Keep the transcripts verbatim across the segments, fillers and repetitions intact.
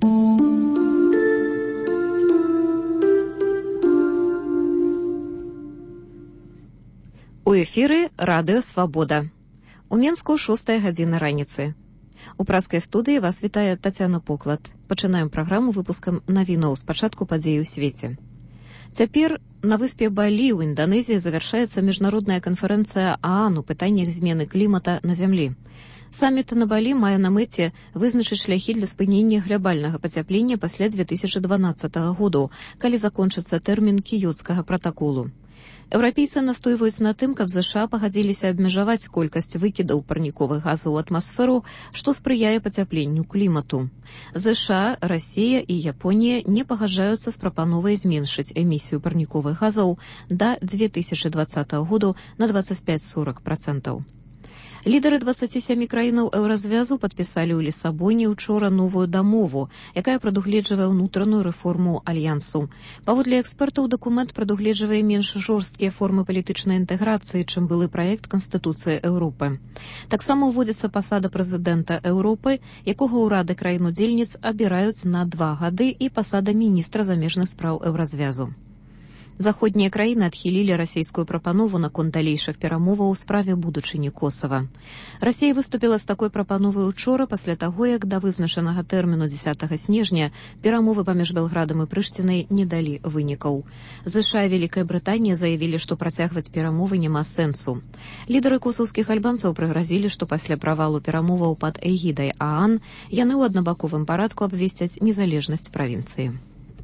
У эфіры радыё «Свабода». У Менску шостая гадзіна раніцы. У праскай студыі вас вітае Тацяна Поклад. Пачынаем праграму выпускам навіноў з пачатку падзей у свеце. Цяпер на выспе Балі ў Інданезіі завяршаецца міжнародная канферэнцыя ААН у пытаннях змены клімата на зямлі. Саміт на Балі мае на мэце вызначыць шляхі для спынення глябальнага пацяплення пасля дзве тысячы дванаццатага году, калі закончыцца тэрмін кіёцкага пратаколу. Еўрапейцы настойваюць на тым, каб ЗША пагадзіліся абмежаваць колькасць выкідаў парніковых газаў у атмасферу, што спрыяе пацяпленню клімату. ЗША, Расія і Японія не пагаджаюцца з прапановай зменшыць эмісію парніковых газаў да дзве тысячы дваццатага году на дваццаць пяць - сорак працэнтаў. Лідары дваццаці сямі краінаў еўразвязу падпісалі ў Лісабоне учора новую дамову, якая прадугледжвае ўнутраную рэформу альянсу. Паводле экспертаў, дакумент прадугледжвае менш жорсткія формы палітычнай інтэграцыі, чым былы праект Канстытуцыі Еўропы. Таксама ўводзіцца пасада прэзідэнта Еўропы, якога ўрады краін-удзельніц абіраюць на два гады, і пасада міністра замежных спраў еўразвязу. Заходнія краіны адхілілі расійскую прапанову наконт далейшых перамоваў у справе будучыні Косава. Расія выступіла з такой прапановай учора пасля таго, як да вызначанага тэрміну дзесятага снежня перамовы паміж Белградам і Прыштінай не далі вынікаў. ЗША і Вялікая Брытанія заявілі, што працягваць перамовы няма сэнсу. Лідары косаўскіх альбанцаў прыгразілі, што пасля правалу перамоваў пад эгідай ААН яны ў аднабаковым парадку абвесцяць незалежнасць правінцыі.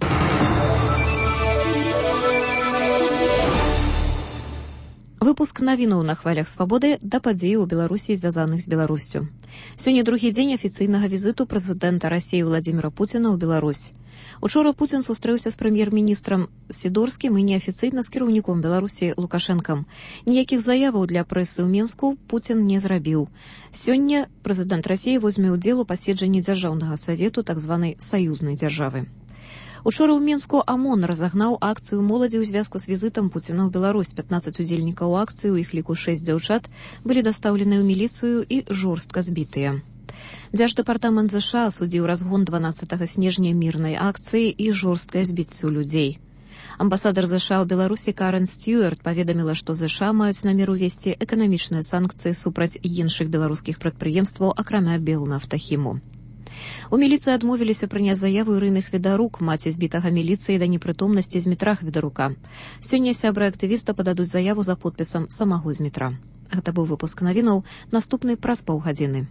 Выпуск навінаў на хвалях свабоды да падзеяў у Беларусі, звязаных з Беларусцю. Сёння другі дзень афіцыйнага візіту прэзідэнта Расіі Владзіміра Пуціна ў Беларусь. Учора Пуцін сустрэўся з прэм'ер-міністрам Сідорскім і неафіцыйна з кіраўніком Беларусі Лукашэнкам. Ніякіх заяваў для прэсы ў Менску Пуцін не зрабіў. Сёння прэзідэнт Расіі возьме ўдзел у паседжанні дзяржаўнага савету так званай саюзнай дзяржавы. Учора ў Менску АМОН разагнаў акцыю моладзі ў звязку з візітам Пуціна ў Беларусь. пятнаццаць удзельнікаў акцыі, у іх ліку шэсць дзяўчат, былі дастаўлены ў міліцыю і жорстка збітыя. Дзярждэпартамент ЗША асудзіў разгон дванаццатага снежня мірнай акцыі і жорсткае збіццё людзей. Амбасадар ЗША ў Беларусі Карен Стюарт паведаміла, што ЗША маюць намер увесці эканамічныя санкцыі супраць іншых беларускіх прадпрыемстваў, акрамя Белнафтахіму. У міліцыі адмовіліся прыняць заяву Ірыны Хведарук, маці збітага міліцыі да непрытомнасці Змітра Хведарука. Сёння сябры актывіста пададуць заяву за подпісам самого Змітра. Гэта быў выпуск навінаў, наступны праз паўгадзіны.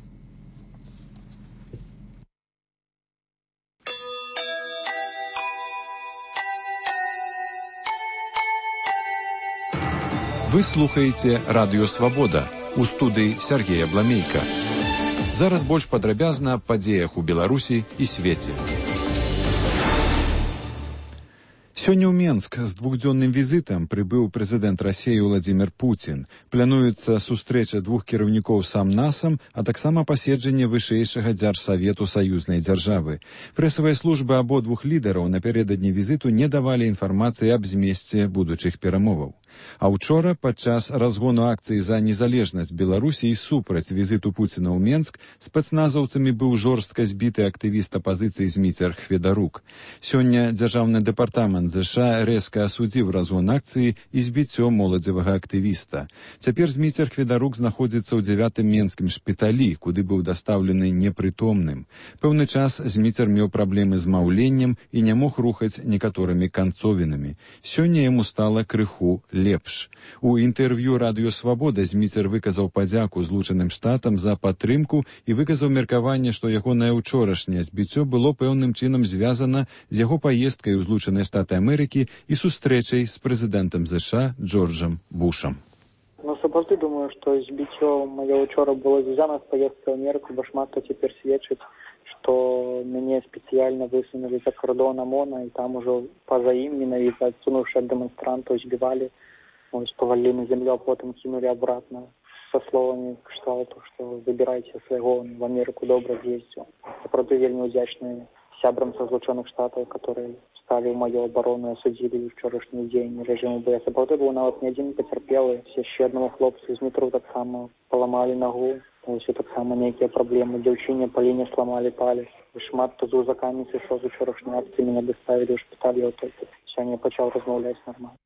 Вы слухаеце радыё «Свабода», у студыі Сергея Бламейка. Зараз больш падрабязна аб падзеях у Беларусі і свеце. Сёння ў Менск з двухдзённым візітам прыбыў прэзідэнт Расіі Владзімір Пуцін. Плануецца сустрэча двух кіраўнікоў сам-насам, а таксама паседжанне вышэйшага дзяржсавету саюзнай дзяржавы. Прэсавыя службы абодвух лідараў напярэдадні візіту не давалі інфармацыі аб змесце будучых перамоваў. А ўчора, падчас разгону акцыі за незалежнасць Беларусі і супраць візіту Пуціна ў Менск, спецназаўцамі быў жорстка збіты актывіст апазіцыі Зміцер Хведарук. Сёння дзяржаўны дэпартамент ЗША рэзка асудзіў разгон акцыі і збіццё моладзевага актывіста. Цяпер Зміцер Хведарук знаходзіцца ў дзявятым менскім шпіталі, куды быў дастаўлены непрытомным. Пэўны час Зміцер меў праблемы з маўленнем і не мог рухаць некаторымі канцовінамі. Сёння яму стала крыху лепш. У інтэрв'ю радыё «Свабода» Зміцер выказаў падзяку Злучаным Штатам за падтрымку і выказаў меркаванне, што ягонае ўчорашняе збіццё было пэўным чынам звязана з яго паездкай у Злучаныя Штаты Амерыкі і сустрэчай з прэзідэнтам ЗША Джорджам Бушам. Ну, сапраўды думаю, што збіццё маё ўчора было звязана з паездкай ў Амерыку, бо шмат хто цяпер сведчыць, што мяне спецыяльна высунулі за кардон АМОНа, і там ужо па-за ім менавіта адсунуўшы ад дэманстрантаў збівалі, ось павалілі на зямлю, а потым кінулі абратна са словамі кшталту, што выбірайце свайго, в Амерыку добра з'ездзіў. Сапраўды вельмі ўдзячны сябрам са Злучаных Штатаў, которые сталі ў маю абарону і асудзілі ўчорашні дзень рэжыму. Бо я сапраўды быў нават не адзін пацярпелы. Яшчэ аднаму хлопцу з метро таксама паламалі нагу. Ось так само некія праблемы. Дзяўчыне Паліне сломали палец. Шмат хто з узакамі сышоў з учорашняй акцыі, мяне даставілі ў шпіталь, я толькі сёння пачаў размаўляць нармальна.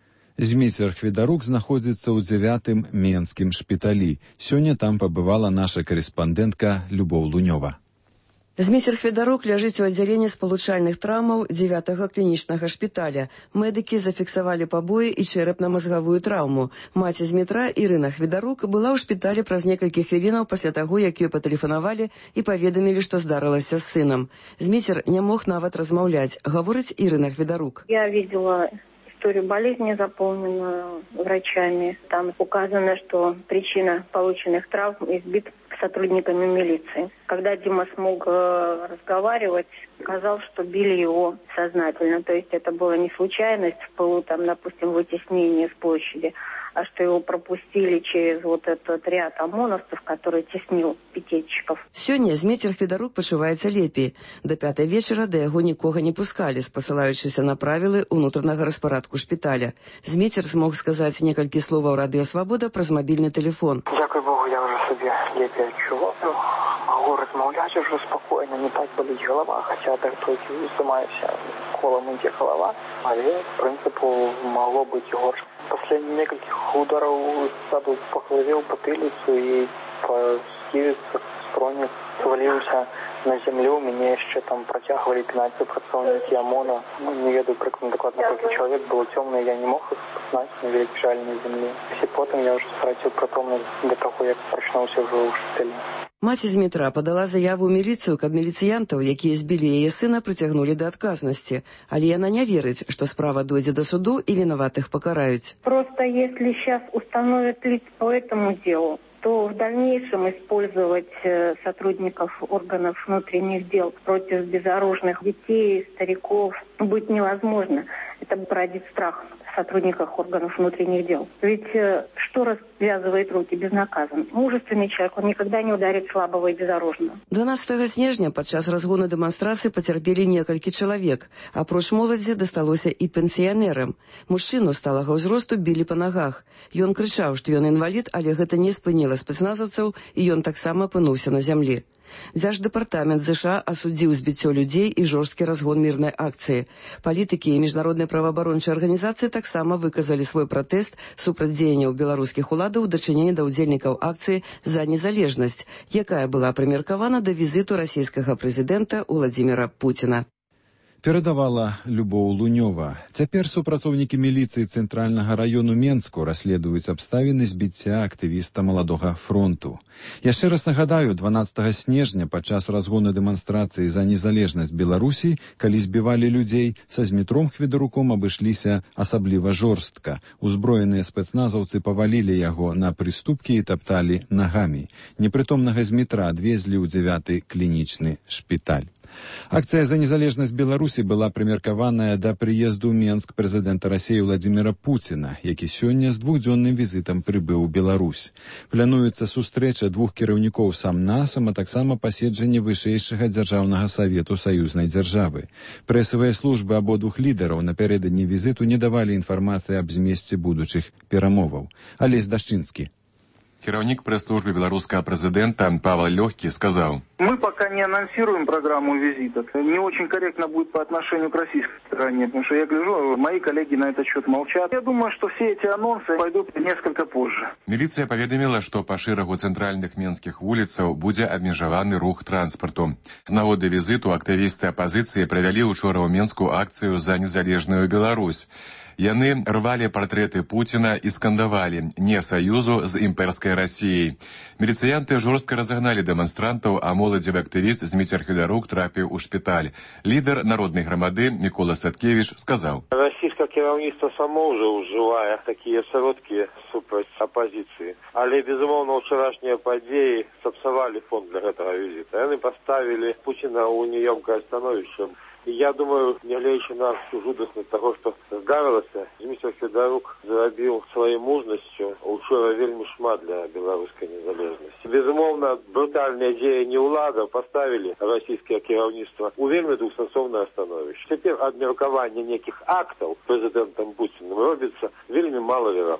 Зміцер Хведарук знаходзіцца ў дзявятым менскім шпіталі. Сёння там пабывала наша карэспандэнтка Любоў Лунёва. Зміцер Хведарук ляжыць у аддзяленні спалучальных траўмаў дзявятага клінічнага шпіталя. Медыкі зафіксавалі пабоі і чэрапна-мазгавую траўму. Маці Змітра, Ірына Хведарук, была ў шпіталі праз некалькі хвілінаў пасля таго, як ёй патэлефанавалі і паведамілі, што здарылася з сынам. Зміцер не мог нават размаўляць, гаворыць Ірына Хведарук. Я видела историю болезни, заполненную врачами. Там указано, что причина полученных травм избит сотрудниками милиции. Когда Дима смог э, разговаривать, сказал, что били его сознательно. То есть это была не случайность в пылу, там, допустим, вытеснения с площади, а что его пропустили через вот этот ряд ОМОНовцев, который теснил пикетчиков. Сёння Зміцер Хведарук пачуваецца лепей. До пятай вечара да яго нікога не пускалі, спасылаючыся на правілы ўнутранага распарадку шпіталя. Зміцер змог сказаць некалькі словаў Радыё Свабода праз мабільны тэлефон. Дзякуй Богу, я уже сабе лепей адчуваю. Могу размаўляць уже спокойно, не так боліць голова, хотя так толькі здымаюся, колом ідзе голова, але, в принципу, могло быць горш. После некальких ударов саду по голове, в потылицу и по скивице, строник свалился на землю. Меня еще там протягивали пятнадцать представники ОМОНа. Ну, не веду докладно, сколько человек было темно, я не мог их знать, но лежали на земле. И потом я уже стратил притомность до того, как прочнулся уже в шпитале. Маці Змітра падала заяву ў міліцыю, каб міліцыянтаў, якія збілі яе сына, прыцягнулі да адказнасці. Але яна не верыць, што справа дойдзе да суду і вінаватых пакараюць. Просто если сейчас установят лиц по этому делу, то в дальнейшем использовать э, сотрудников органов внутренних дел против безоружных детей, стариков будет невозможно. Это породит страх в сотрудниках органов внутренних дел. Ведь э, что развязывает руки безнаказанно? Мужественный человек, он никогда не ударит слабого и безоружного. дванаццатага снежня падчас разгону дэманстрацыі пацярпелі некалькі чалавек. Апроч моладзі дасталося і пенсіянерам. Мужчыну сталага ўзросту білі па нагах. Ён крычаў, што ён інвалід, але гэта не спыніла спецназаўцаў, і ён таксама апынуўся на зямлі. Дзярждэпартамент ЗША асудзіў збіццё людзей і жорсткі разгон мірнай акцыі. Палітыкі і міжнародныя праваабарончыя арганізацыі таксама выказалі свой пратэст супраць дзеянняў беларускіх уладаў у дачыненні да ўдзельнікаў акцыі «За незалежнасць», якая была прымеркавана да візіту расійскага прэзідэнта Уладзіміра Пуціна. Перадавала Любоў Лунёва. Цяпер супрацоўнікі міліцыі цэнтральнага раёну Менску расследуюць абставіны збіцця актывіста Маладога фронту. Яшчэ раз нагадаю, дванаццатага снежня падчас разгону дэманстрацыі за незалежнасць Беларусі, калі збівалі людзей, са Змітром Хведаруком абышліся асабліва жорстка. Узброеныя спецназаўцы павалілі яго на прыступкі і тапталі нагамі. Непрытомнага Змітра адвезлі ў дзявяты клінічны шпіталь. Акцыя за незалежнасць Беларусі была прымеркаваная да прыезду ў Менск прэзідэнта Расіі Владзіміра Пуціна, які сёння з двухдзённым візітам прыбыў у Беларусь. Плануецца сустрэча двух кіраўнікоў сам-насам, а таксама паседжанне вышэйшага дзяржаўнага савету саюзнай дзяржавы. Прэсавыя службы абодвух лідараў напярэдадні візіту не давалі інфармацыі аб змесце будучых перамоваў. Алесь Дашчынскі. Кіраўнік прэс-службы беларускага прэзідэнта Павел Лёгкі сказал: Мы пока не анонсируем программу визитов. Не очень корректно будет по отношению к российской стороне, потому что я гляжу, мои коллеги на этот счет молчат. Я думаю, что все эти анонсы пойдут несколько позже. Міліцыя паведаміла, што па шэрагу цэнтральных менскіх вуліцаў будзе абмежаваны рух транспарту. З нагоды візіту актывісты апазіцыі правялі учора ў Менску акцыю за незалежную Беларусь. Яны рвалі партрэты Пуціна і скандавалі «Не саюзу з імперскай Расіяй». Міліцыянты жорстка разагналі дэманстрантаў, а моладзевы актывіст Зміцер Хведарук трапіў у шпіталь. Лідар народнай грамады Мікола Садкевіч сказаў: Расійскае кіраўніцтва само ўжо ўжывае такія сродкі супраць апазіцыі. Але, безумоўна, ўчарашнія падзеі сапсавалі фон для гэтага візіта. Яны паставілі Пуціна ў няёмкае становішча. И я думаю, нягледзячы на всю жудасность того, что здарылася, Зміцер Хведарук зрабіў сваёй мужнасцю учора вельмі шмат для беларускай незалежнасці. Безумоўна, брутальныя дзеянні ўладаў паставілі расійскае кіраўніцтва ў вельмі двухсэнсоўнае становішча. Цяпер абмеркаванне нейкіх актаў прэзідэнтам Пуцінам робіцца вельмі малаверагодна.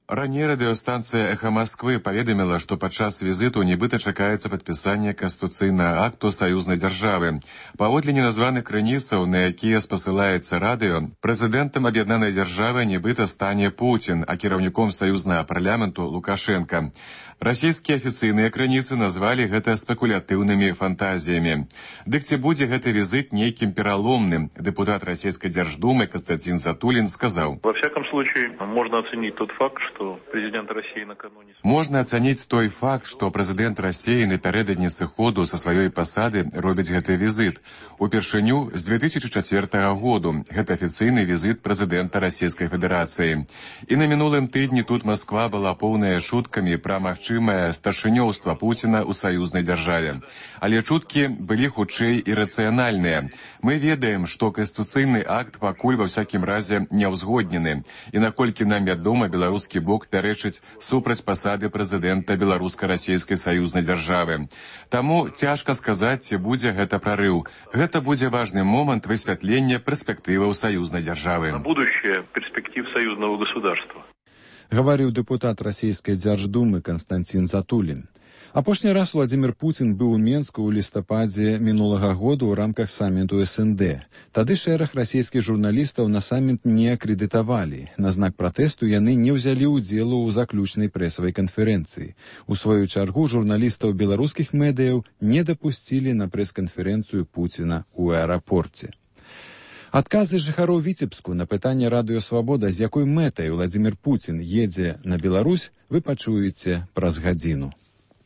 Раней радыёстанцыя «Эхо Москвы» паведаміла, што падчас візіту нібыта чакаецца падпісанне канстытуцыйнага акту саюзнай дзяржавы. Паводле неназваных крыніцаў, на якія спасылаецца радыё, прэзідэнтам аб'яднанай дзяржавы нібыта стане Пуцін, а кіраўніком саюзнага парламенту Лукашенка. Расійскія афіцыйныя крыніцы назвалі гэта спекулятыўнымі фантазіямі. Дык ці будзе гэты візит нейкім пераломным? Дэпутат Расійскай Дзярждумы Константин Затулин сказаў. Во всяком случае, можно оценить тот факт, что президент России накануне... Можна ацаніць той факт, што прэзідэнт Расіі напярэдадні сыходу са сваёй пасады робіць гэты візит. Упершыню з две тысячи чацвёртага году гэта афіцыйны візит прэзідэнта Расійскай Федэрацыі. І на мінулым тыдні тут Москва была поўная шуткамі пра магчымае старшынёўства Пуціна ў саюзнай дзяржаве. Але чуткі былі хутчэй ірацыянальныя. Мы ведаем, што канстытуцыйны акт пакуль ва ўсякім разе не ўзгоднены. І наколькі нам вядома, беларускі бок пярэчыць супраць пасады прэзідэнта беларуска-расійскай саюзнай дзяржавы. Таму цяжка сказаць, ці будзе гэта прарыў. Гэта будзе важны момант высвятлення перспектываў саюзнай дзяржавы. Будущее перспектив союзного государства. Гаварыў дэпутат Расійскай Дзярждумы Константин Затулин. Апошні раз Владимир Путин быў у Менску ў лістападзе мінулага году ў рамках самміту эс эн дэ. Тады шэраг расійскіх журналістаў на самміт не акрэдытавалі. На знак пратэсту яны не ўзялі ўдзелу ў заключнай прэсавай канферэнцыі. У сваю чаргу журналістаў беларускіх медыяў не дапусцілі на прэс-канферэнцыю Пуціна ў аэрапорце. Адказы жыхароў Віцебску на пытанне радыё «Свабода», з якой мэтай Владимир Путин едзе на Беларусь, вы пачуеце праз гадзіну.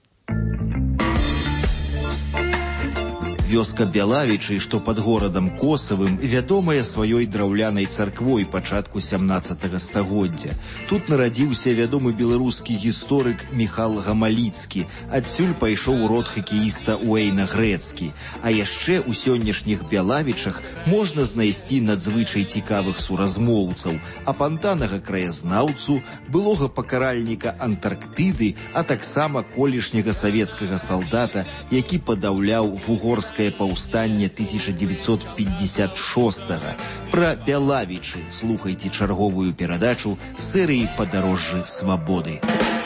Вёска Бялавічы, што пад горадам Косавым, вядомая сваёй драўлянай царквой пачатку сямнаццатага стагоддзя. Тут нарадзіўся вядомы беларускі гісторык Міхал Гамаліцкі, адсюль пайшоў род хакеіста Уэйна Грэцкі. А яшчэ ў сённяшніх Бялавічах можна знайсці надзвычай цікавых суразмоўцаў, апантанага краязнаўцу, былога пакаральніка Антарктыды, а таксама колішняга савецкага салдата, які падаўляў вугорскае паўстанне тысяча девятьсот пятьдесят шостага. Пра Бялавічы слухайце чарговую перадачу серыі «Падарожжы свабоды».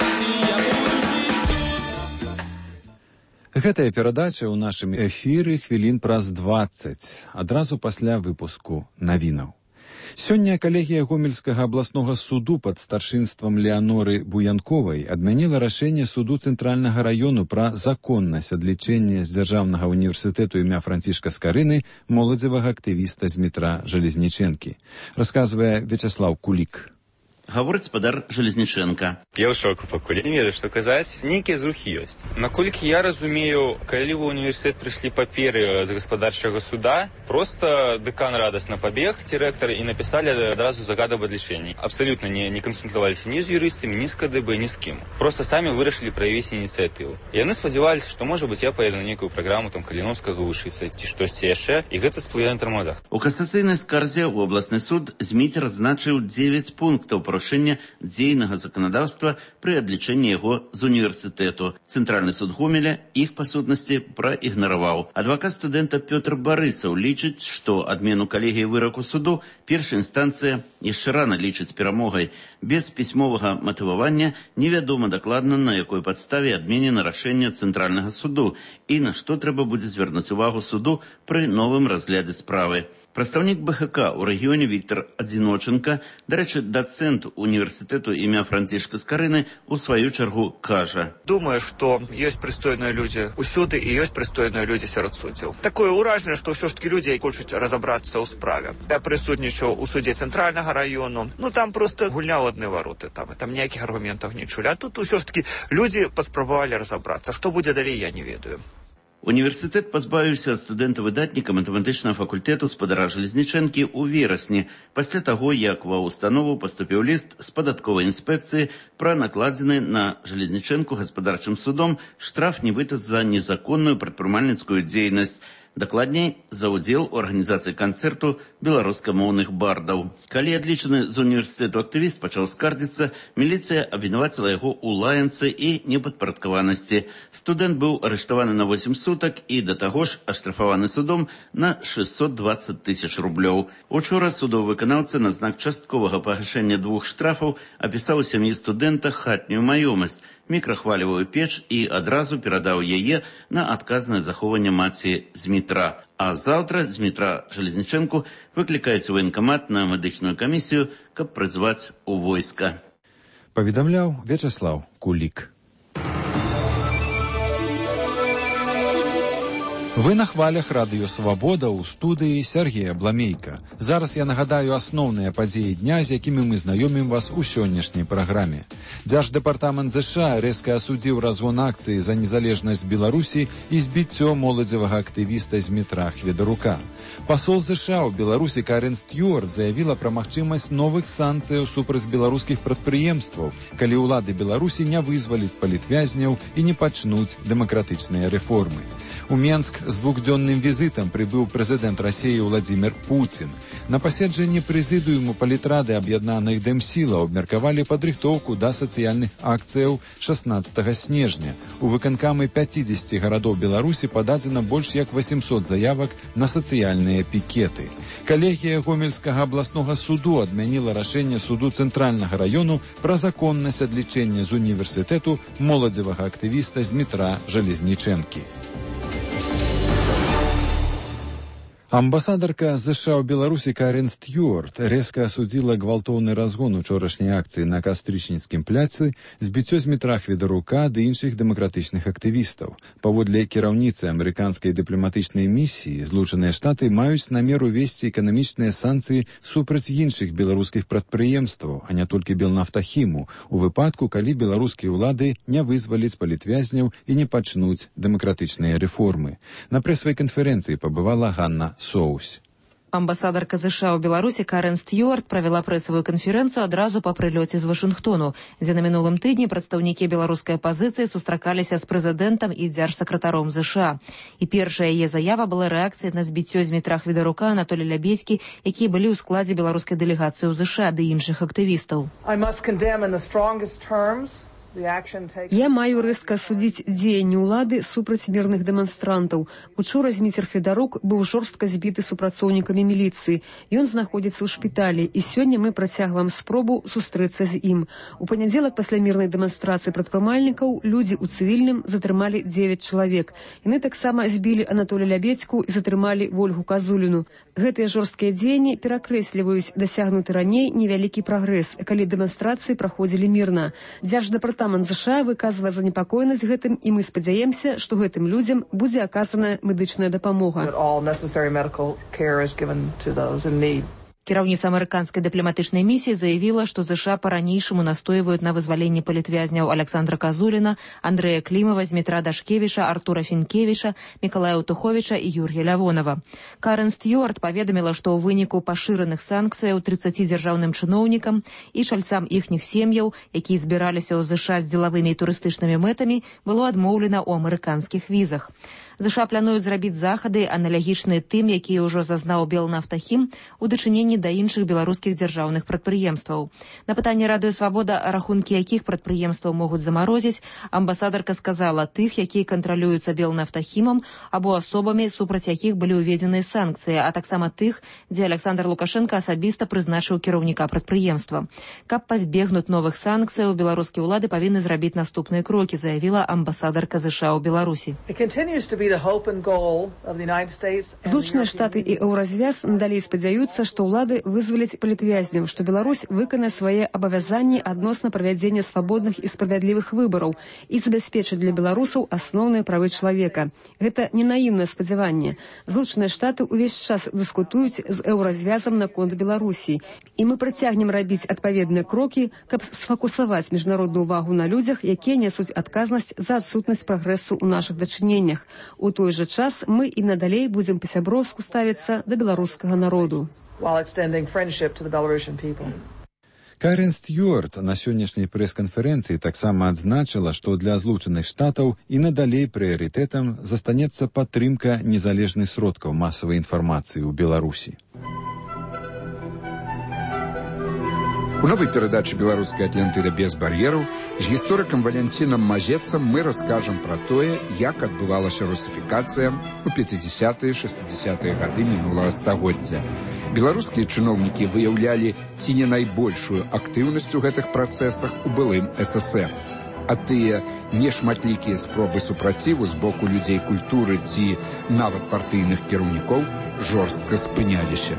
Гэтая перадача ў нашым эфіры хвілін праз дваццаць, адразу пасля выпуску навінаў. Сёння калегія Гомельскага абласнога суду пад старшынствам Леаноры Буянковай адмяніла рашэнне суду Цэнтральнага раёну пра законнасць адлічэння з Дзяржаўнага універсітэту імя Францішка Скарыны моладзевага актывіста з метра Жалезнічэнкі. Расказвае Вячеслав Кулік. Гаворыць спадар Жалезнічэнка. Я ў шоку пакуль. Не ведаю, што казаць. Нейкія зрухі ёсць. Наколькі я разумею, калі ў універсітэт прыйшлі паперы з гаспадарчага суда, проста дэкан радасна пабег, ці рэктар, і напісалі адразу загад аб адлічэнні. Абсалютна не, не кансультаваліся ні з юрыстамі, ні з ка дэ бэ, ні з кім. Проста самі вырашылі праявіць ініцыятыву. Яны спадзяваліся, што, можа быць, я паеду на нейкую праграму там Каліновскага вучыцца, ці штосьці яшчэ, і гэта сплыве на тармозах. У касацыйнай скарзе ў абласны суд Зміцер адзначыў дзевяць пунктаў парушэння дзейнага заканадаўства пры адлічэнні яго з універсітэту. Цэнтральны суд Гомеля іх па сутнасці праігнараваў. Адвакат студэнта Пётр Барысаў лічыць, што адмену калегіі выраку суду першая інстанцыя яшчэ рана лічыць перамогай. Без пісьмовага матывавання невядома дакладна, на якой падставе адменена рашэнне Цэнтральнага суду і на што трэба будзе звярнуць увагу суду пры новым разглядзе справы. Прадстаўнік бэ ха ка ў рэгіёне Віктор Адзіноченка, дарэчы, дацэнт універсітэту імя Францішка Скарыны, у сваю чаргу кажа. Думаю, што ёсць прыстойныя людзі ўсюды і ёсць прыстойныя людзі сярод суддзяў. Такое ўражанне, што ўсё ж такі людзі хочуць разабрацца ў справе. Я прысутнічаў у судзе Цэнтральнага раёну. Ну там проста гульня ў адны вароты, там, там ніякіх аргументаў не чулі. А тут ўсё ж такі людзі паспрабавалі разабрацца. Што будзе далей, я не ведаю. Універсітэт пазбавіўся ад студэнта-выдатніка матэматычнага факультэту спадара Жалезнічэнкі ў верасні, пасля таго, як ва ўстанову паступіў ліст з падатковай інспекцыі пра накладзены на Жалезнічэнку гаспадарчым судом штраф нібыта за незаконную прадпрымальніцкую дзейнасць. Дакладней, за ўдзел у арганізацыі канцэрту беларускамоўных бардаў. Калі адлічаны з універсітэту актывіст пачаў скардзіцца, міліцыя абвінаваціла яго ў лаянцы і непадпарадкаванасці. Студэнт быў арыштаваны на восем сутак і да таго ж аштрафаваны судом на шестьсот двадцать тысяч рублёў. Учора судовы выканаўца на знак частковага пагашэння двух штрафаў апісаў у сям'і студэнта хатнюю маёмасць, мікрахвалевую печ і адразу перадаў яе на адказнае захоўванне маці Змітра. А заўтра Змітра Жалезнічэнку выклікаюць у ваенкамат на медычную камісію, каб прызваць у войска. Паведамляў Вячаслаў Кулік. Вы на хвалях радыё «Свабода» ў студыі Сергея Бламейка. Зараз я нагадаю асноўныя падзеі дня, з якімі мы знаёмім вас у сённяшняй праграме. Дзярждэпартамент ЗША рэзка асудзіў разгон акцыі за незалежнасць Беларусі і збіццё моладзевага актывіста Змітра Хведарука. Пасол ЗША ў Беларусі Карен Стюарт заявіла пра магчымасць новых санкцыяў супраць беларускіх прадпрыемстваў, калі ўлады Беларусі не вызваляць палітвязняў і не пачнуць дэмакратычныя рэформы. У Менск з двухдзённым візітам прыбыў прэзідэнт Расіі Владзімір Пуцін. На паседжанні прэзідыуму палітрады аб'яднаных дэмсілаў абмеркавалі падрыхтоўку да сацыяльных акцыяў шаснаццатага снежня. У выканкамы пяцідзесяці гарадоў Беларусі пададзена больш як восемьсот заявак на сацыяльныя пікеты. Калегія Гомельскага абласнога суду адмяніла рашэнне суду цэнтральнага раёну пра законнасць адлічэння з універсітэту моладзевага актывіста Змітра Жалезнічэнкі. Амбасадарка ЗША ў Беларусі Карен Стюарт рэзка асудзіла гвалтоўны разгон учорашняй акцыі на Кастрычніцкім пляцы, збіццё Змітра Хведарука ды іншых дэмакратычных актывістаў. Паводле кіраўніцы амерыканскай дыпламатычнай місіі, Злучаныя Штаты маюць намер увесці эканамічныя санкцыі супраць іншых беларускіх прадпрыемстваў, а не толькі Белнафтахіму, у выпадку, калі беларускія ўлады не вызваляць палітвязняў і не пачнуць дэмакратычныя рэформы. На прэсавай канферэнцыі пабывала Ганна Соусь. Амбасадарка ЗША ў Беларусі Карен Стюарт правяла прэсавую канферэнцыю адразу па прылёце з Вашынгтону, дзе на мінулым тыдні прадстаўнікі беларускай апазіцыі сустракаліся з прэзідэнтам і дзяржсакратаром ЗША. І першая яе заява была рэакцыяй на збіццё Змітра Хведарука, Анатолі Лябедзькі, якія былі ў складзе беларускай дэлегацыі ў ЗША ды іншых актывістаў. Я маю рэзка асудзіць дзеянні ўлады супраць мірных дэманстрантаў. Учора Зміцер Хведарук быў жорстка збіты супрацоўнікамі міліцыі. Ён знаходзіцца ў шпіталі, і сёння мы працягваем спробу сустрэцца з ім. У панядзелак пасля мірнай дэманстрацыі прадпрымальнікаў людзі ў цывільным затрымалі дзевяць чалавек. Яны таксама збілі Анатоля Лябедзьку і затрымалі Вольгу Казуліну. Гэтыя жорсткія дзеянні перакрэсліваюць дасягнуты раней невялікі прагрэс, калі дэманстрацыі праходзілі мірна. Дзярждэпартамент ЗША выказвае занепакоенасць гэтым, і мы спадзяемся, што гэтым людзям будзе аказаная медычная дапамога. Кіраўніца амерыканскай дыпламатычнай місіі заявіла, што ЗША па-ранейшаму настойваюць на вызваленні палітвязняў Александра Казуліна, Андрэя Клімава, Змітра Дашкевіча, Артура Фінкевіча, Мікалая Утуховіча і Юр'я Лявонова. Карен Стюарт паведаміла, што ў выніку пашыраных санкцыяў трыццаці дзяржаўным чыноўнікам і чальцам іхніх сем'яў, якія збіраліся ў ЗША з дзелавымі і турыстычнымі мэтамі, было адмоўлена ў амерыканскіх візах. ЗША плануюць зрабіць захады, аналагічныя тым, якія ўжо зазнаў Белнафтахім у дачыненні да іншых беларускіх дзяржаўных прадпрыемстваў. На пытанне радыё «Свабода», рахункі якіх прадпрыемстваў могуць замарозіць, амбасадарка сказала тых, якія кантралююцца Белнафтахімам або асобамі, супраць якіх былі ўведзеныя санкцыі, а таксама тых, дзе Александр Лукашенко асабіста прызначыў кіраўніка прадпрыемства. Каб пазбегнуць новых санкцыяў, беларускія ўлады павінны зрабіць наступныя крокі, заявіла амбасадарка ЗША ў Беларусі. Злучаныя Штаты і Еўразвяз надалей спадзяюцца, што ўлады вызваляць палітвязняў, што Беларусь выканае свае абавязанні адносна правядзення свабодных і справядлівых выбараў і забяспечыць для беларусаў асноўныя правы чалавека. Гэта не наіўнае спадзяванне. Злучаныя Штаты ўвесь час дыскутуюць з Еўразвязам наконт Беларусі, і мы працягнем рабіць адпаведныя крокі, каб сфокусаваць міжнародную ўвагу на людзях, якія нясуць адказнасць за адсутнасць прагрэсу ў нашых дачыненнях. У той жа час мы і надалей будзем па-сяброўску ставіцца да беларускага народу. Карен Стюарт на сённяшняй прэс-канферэнцыі таксама адзначыла, што для злучаных штатаў і надалей прыярытэтам застанецца падтрымка незалежных сродкаў масавай інфармацыі ў Беларусі. У новой передаче «Белорусская Атлантида без барьеров» с гісторыкам Валентином Мазецам мы расскажем про тое, як адбывалася русификация у пятидесятые шестидесятые гады мінулага стагоддзя. Беларускія чыноўнікі выяўлялі ці не найбольшую актыўнасць у гэтых працэсах у былым СССР. А тыя нешматлікія спробы супраціву з боку людзей культуры ці нават партыйных кіраўнікоў жорстка спыняліся.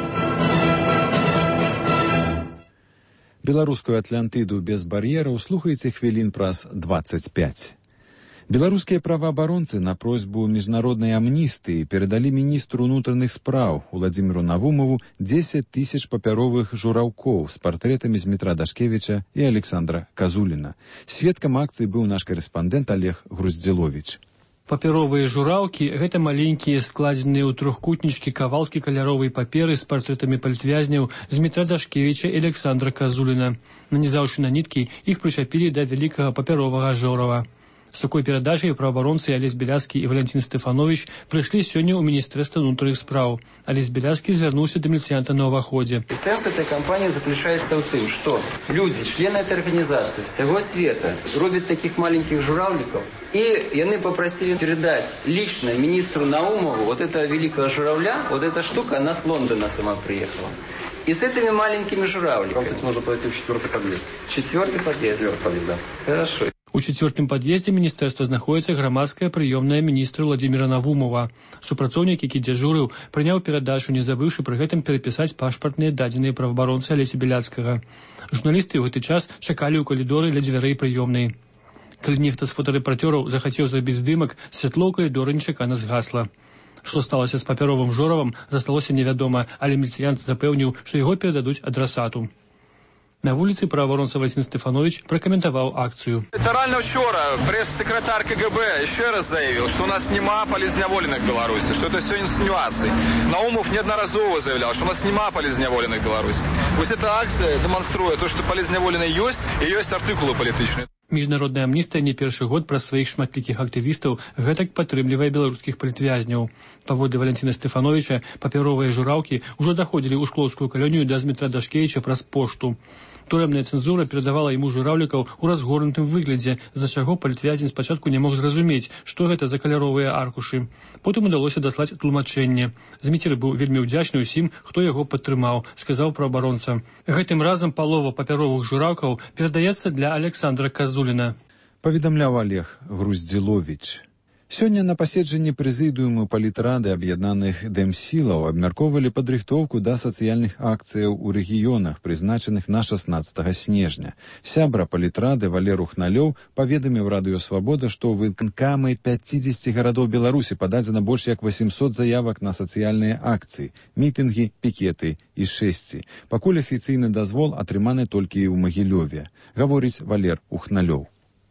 Беларускую Атлантыду без бар'ераў слухайце хвілін праз двадцать пять. Беларускія праваабаронцы на просьбу міжнароднай амністыі перадалі міністру ўнутраных спраў Уладзіміру Навумову дзесяць тысяч папяровых жураўкоў з партрэтамі Змітра Дашкевіча і Александра Казуліна. Сведкам акцыі быў наш карэспандэнт Олег Груздзіловіч. Папяровыя жураўкі – гэта маленькія складзеныя ў трохкутнічкі кавалкі каляровай паперы з партрэтамі палітвязняў Змітра Дашкевіча і Александра Казуліна. Нанізаўшы на ніткі, іх прычапілі да вялікага папяровага жорава. З такой перадачай праваабаронцы Алесь Беляцкі і Валентин Стефанович прыйшлі сёння ў Міністэрства ўнутраных спраў. Алесь Беляцкі звярнуўся да міліцыянта на ўваходзе. Сенс этой кампании заключается в том, что люди, члены этой организации всего света, робят таких маленьких журавликов, и они попросили передать лично министру Наумову вот этого великого журавля, вот эта штука, она с Лондона сама приехала. И с этими маленькими журавликами. Вам, кстати, можно подойти в четвертый подъезд. Четвертый подъезд? Четвертый подъезд, да. Хорошо. У чацвёртым пад'ездзе міністэрства знаходзіцца грамадская прыёмная міністра Уладзіміра Навумова. Супрацоўнік, які дзяжурыў, прыняў перадачу, не забыўшы пры гэтым перапісаць пашпартныя дадзеныя праваабаронцы Алеся Беляцкага. Журналісты ў гэты час чакалі ў калідоры ля дзвярэй прыёмнай. Калі нехта з фотарэпарцёраў захацеў зрабіць здымак, святло ў калідоры нечакана згасла. Што сталася з папяровым жоравам, засталося невядома, але міліцыянт запэўніў, што яго перададуць адрасату. На вуліцы праваабаронца Валентин Стефанович прокомментовал акцию. Литерально вчера пресс-секретарь КГБ еще раз заявил, что у нас нема полезневоленных в Беларуси, что это все инсинуации. Наумов неодноразово заявлял, что у нас нема полезневоленных в Беларуси. Пусть эта акция демонструет то, что полезневоленные есть, и есть артикулы политичные. Міжнародная амністыя не першы год праз сваіх шматлікіх актывістаў гэтак падтрымлівае беларускіх палітвязняў. Паводле Валентина Стефановича, папяровыя жураўкі ўжо даходзілі ў шклоўскую калонію да Змітра Дашкевіча праз пошту. Турэмная цэнзура перадавала яму жураўлікаў у разгорнутым выглядзе, з-за чаго палітвязень спачатку не мог зразумець, што гэта за каляровыя аркушы. Потым удалося даслаць тлумачэнне. Зміцер быў вельмі ўдзячны ўсім, хто яго падтрымаў, сказаў праабаронца. Гэтым разам палова папяровых жураўкаў перадаецца для Александра Казуліна. Паведамляў Олег Груздзіловіч. Сёння на паседжанні прэзідыуму палітрады аб'яднаных дэмсілаў абмяркоўвалі падрыхтоўку да сацыяльных акцыяў у рэгіёнах, прызначаных на шаснаццатага снежня. Сябра палітрады Валер Ухналёў паведаміў Радыё Свабода, што ў выканкамы пяцідзесяці гарадоў Беларусі пададзена больш як восемьсот заявак на сацыяльныя акцыі, мітынгі, пікеты і шэсці. Пакуль афіцыйны дазвол атрыманы толькі ў Магілёве, гаворыць Валер Ухналёў.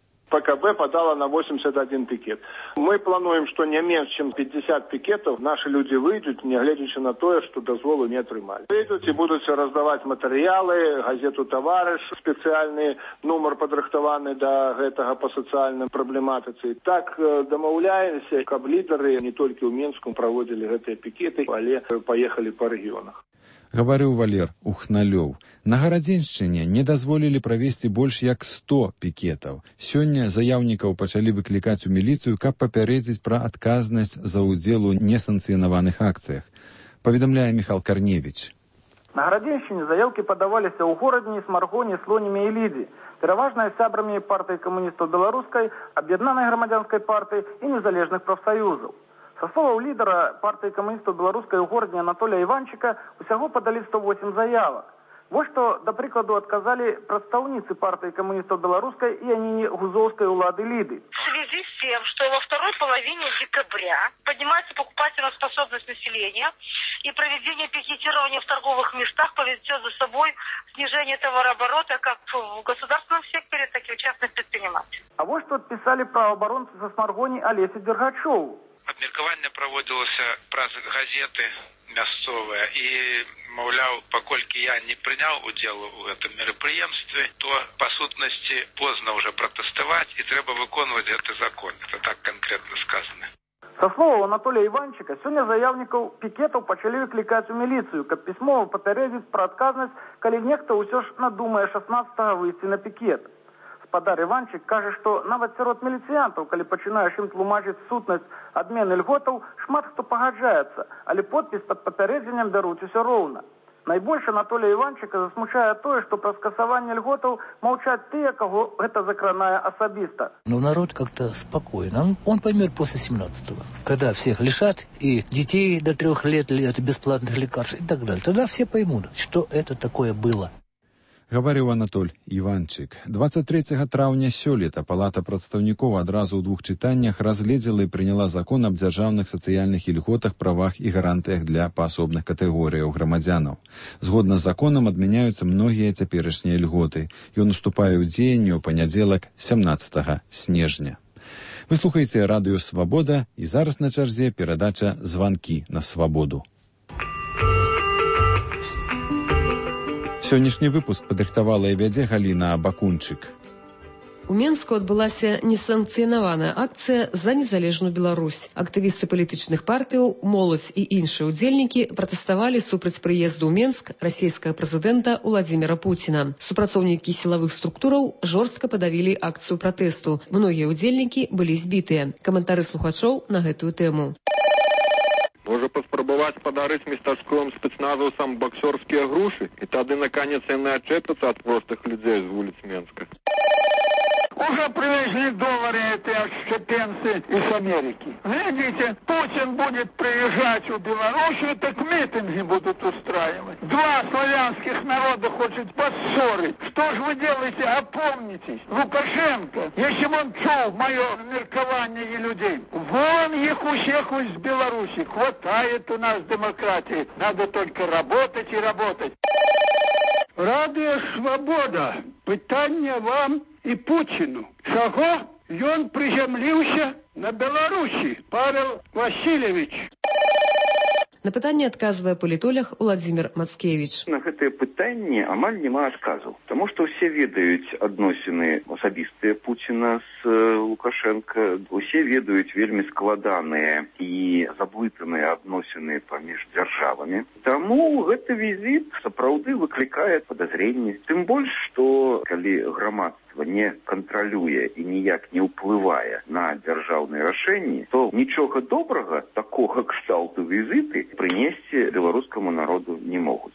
ПКБ подала на восемьдесят один пикет. Мы плануем, что не меньше, чем пятьдесят пикетов наши люди выйдут, не глядячи на то, что дозволу не отрымали. Выйдут и будут раздавать материалы, газету «Товарищ», специальный номер подрыхтованный до этого по социальной проблематике. Так домовляемся, как лидеры не только в Минске проводили эти пикеты, але поехали по регионах. Гаварыў Валер Ухналёў. На Гарадзеншчыне не дазволілі правесці больш як сто пікетаў. Сёння заяўнікаў пачалі выклікаць у міліцыю, каб папярэдзіць пра адказнасць за ўдзел у несанкцыянаваных акцыях. Паведамляе Міхал Карневіч. На Гарадзеншчыне заявкі падаваліся ў Горадні, Смаргоне, Слоніме і Лідзе, пераважна сябрамі партыі камуністаў беларускай, аб'яднанай грамадзянскай партыі і незалежных прафсаюзаў. Со словаў лідара партыі камуністаў беларускай у горадні Анатолія Іванчыка усяго падалі сто восемь заявак. Вот что, до прикладу, отказали представницы партии коммунистов белорусской и они гузовской улады Лиды. В связи с тем, что во второй половине декабря поднимается покупательная способность населения и проведение пикетирования в торговых местах повлечет за собой снижение товарооборота как в государственном секторе, так и в частных предпринимателях. А вот что отписали правооборонцы со Смаргони Олесе Дергачеву. Абмеркаванне праводзілася праз газеты мясцовыя і маўляў, паколькі я не прыняў удзел у гэтым мерапрыемстве, то па сутнасці позна ўжо пратэставаць і трэба выконваць гэты закон. Это так конкретно сказано. Со слова Анатолия Иванчика, сегодня заявников пикетов почали выкликать в милицию, как письмо попередить про отказность, коли некто усё ж надумае шестнадцатого выйти на пикет. Спадар Иванчик каже, что нават сярод милициантов, коли починаешь им тлумачить сутность адмены льготов, шмат хто пагаджаецца, але подпись под попереджением даруць усё роўна. Найбольш Анатолия Иванчика засмучае тое, што пра скасаванне льготаў маўчаць тыя, каго гэта закранае асабіста. Но народ как-то спокоен. Он, он поймет после семнадцатого, когда всех лишат, и детей до трех лет от бесплатных лекарств и так далее. Тогда все поймут, что это такое было. Гаварыў Анатоль Іванчык. двадцать третьего траўня сёлета Палата прадстаўнікоў адразу ў двух чытаннях разгледзела і прыняла закон аб дзяржаўных сацыяльных ільготах, правах і гарантыях для паасобных катэгорыяў грамадзянаў. Згодна з законам адмяняюцца многія цяперашнія льготы. Ён уступае ў дзеянне ў панядзелак сямнаццатага снежня. Вы слухаеце радыё «Свабода» і зараз на чарзе перадача «Званкі на свабоду». Сённяшні выпуск падрыхтавала і вядзе Галіна Бакунчык. У Менску адбылася несанкцыянаваная акцыя за незалежную Беларусь. Актывісты палітычных партыяў, моладзь і іншыя ўдзельнікі пратэставалі супраць прыезду ў Менск расійскага прэзідэнта Уладзіміра Пуціна. Супрацоўнікі сілавых структураў жорстка падавілі акцыю пратэсту. Многія ўдзельнікі былі збітыя. Каментары слухачоў на гэтую тэму. Можа паспрабаваць падарыць местачковым спецназаўцам боксёрскія грушы, і тады наконец яны адчэпяцца ад простых людзей з вуліц Менска. Уже привезли доллары эти отщепенцы из Америки. Глядите, Путин будет приезжать в Белоруссию, так митинги будут устраивать. Два славянских народа хочет поссорить. Что же вы делаете? Опомнитесь. Лукашенко, если бы он чул мое меркование людей, вон их у всех из Беларуси. Хватает у нас демократии. Надо только работать и работать. Радыё «Свабода». Пытанне вам і Путіну. Чаго ён прызямліўся на Беларусі? Павел Васильевич. На пытанне адказвае палітолог Уладзімір Мацкевіч. На гэтае пытанне амаль няма адказаў, таму што ўсе ведаюць адносіны асабістыя Пуціна з Лукашенко, усе ведаюць вельмі складаныя і заблытаныя адносіны паміж дзяржавамі. Таму гэты візіт сапраўды выклікае падазренні. Тым больш, што калі грамадства не кантралюе і ніяк не ўплывае на дзяржаўныя рашэнні, то нічога добрага такога кшталту візіты прынесці беларускаму народу не могуць.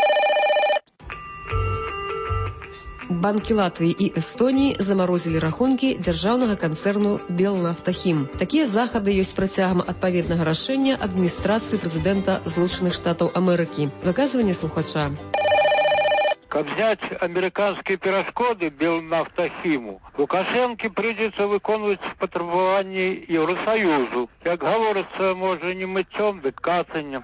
Банкі Латвіі і Эстоніі замарозілі рахункі дзяржаўнага канцэрну «Белнафтахім». Такія захады ёсць працягам адпаведнага рашэння адміністрацыі прэзідэнта Злучаных Штатаў Амерыкі. Выказванне слухача. Как снять американские перешкоды Белнафтахиму, Лукашенко придется выполнять потребования Евросоюзу. Как говорится, может не мытьем, да кацаннем.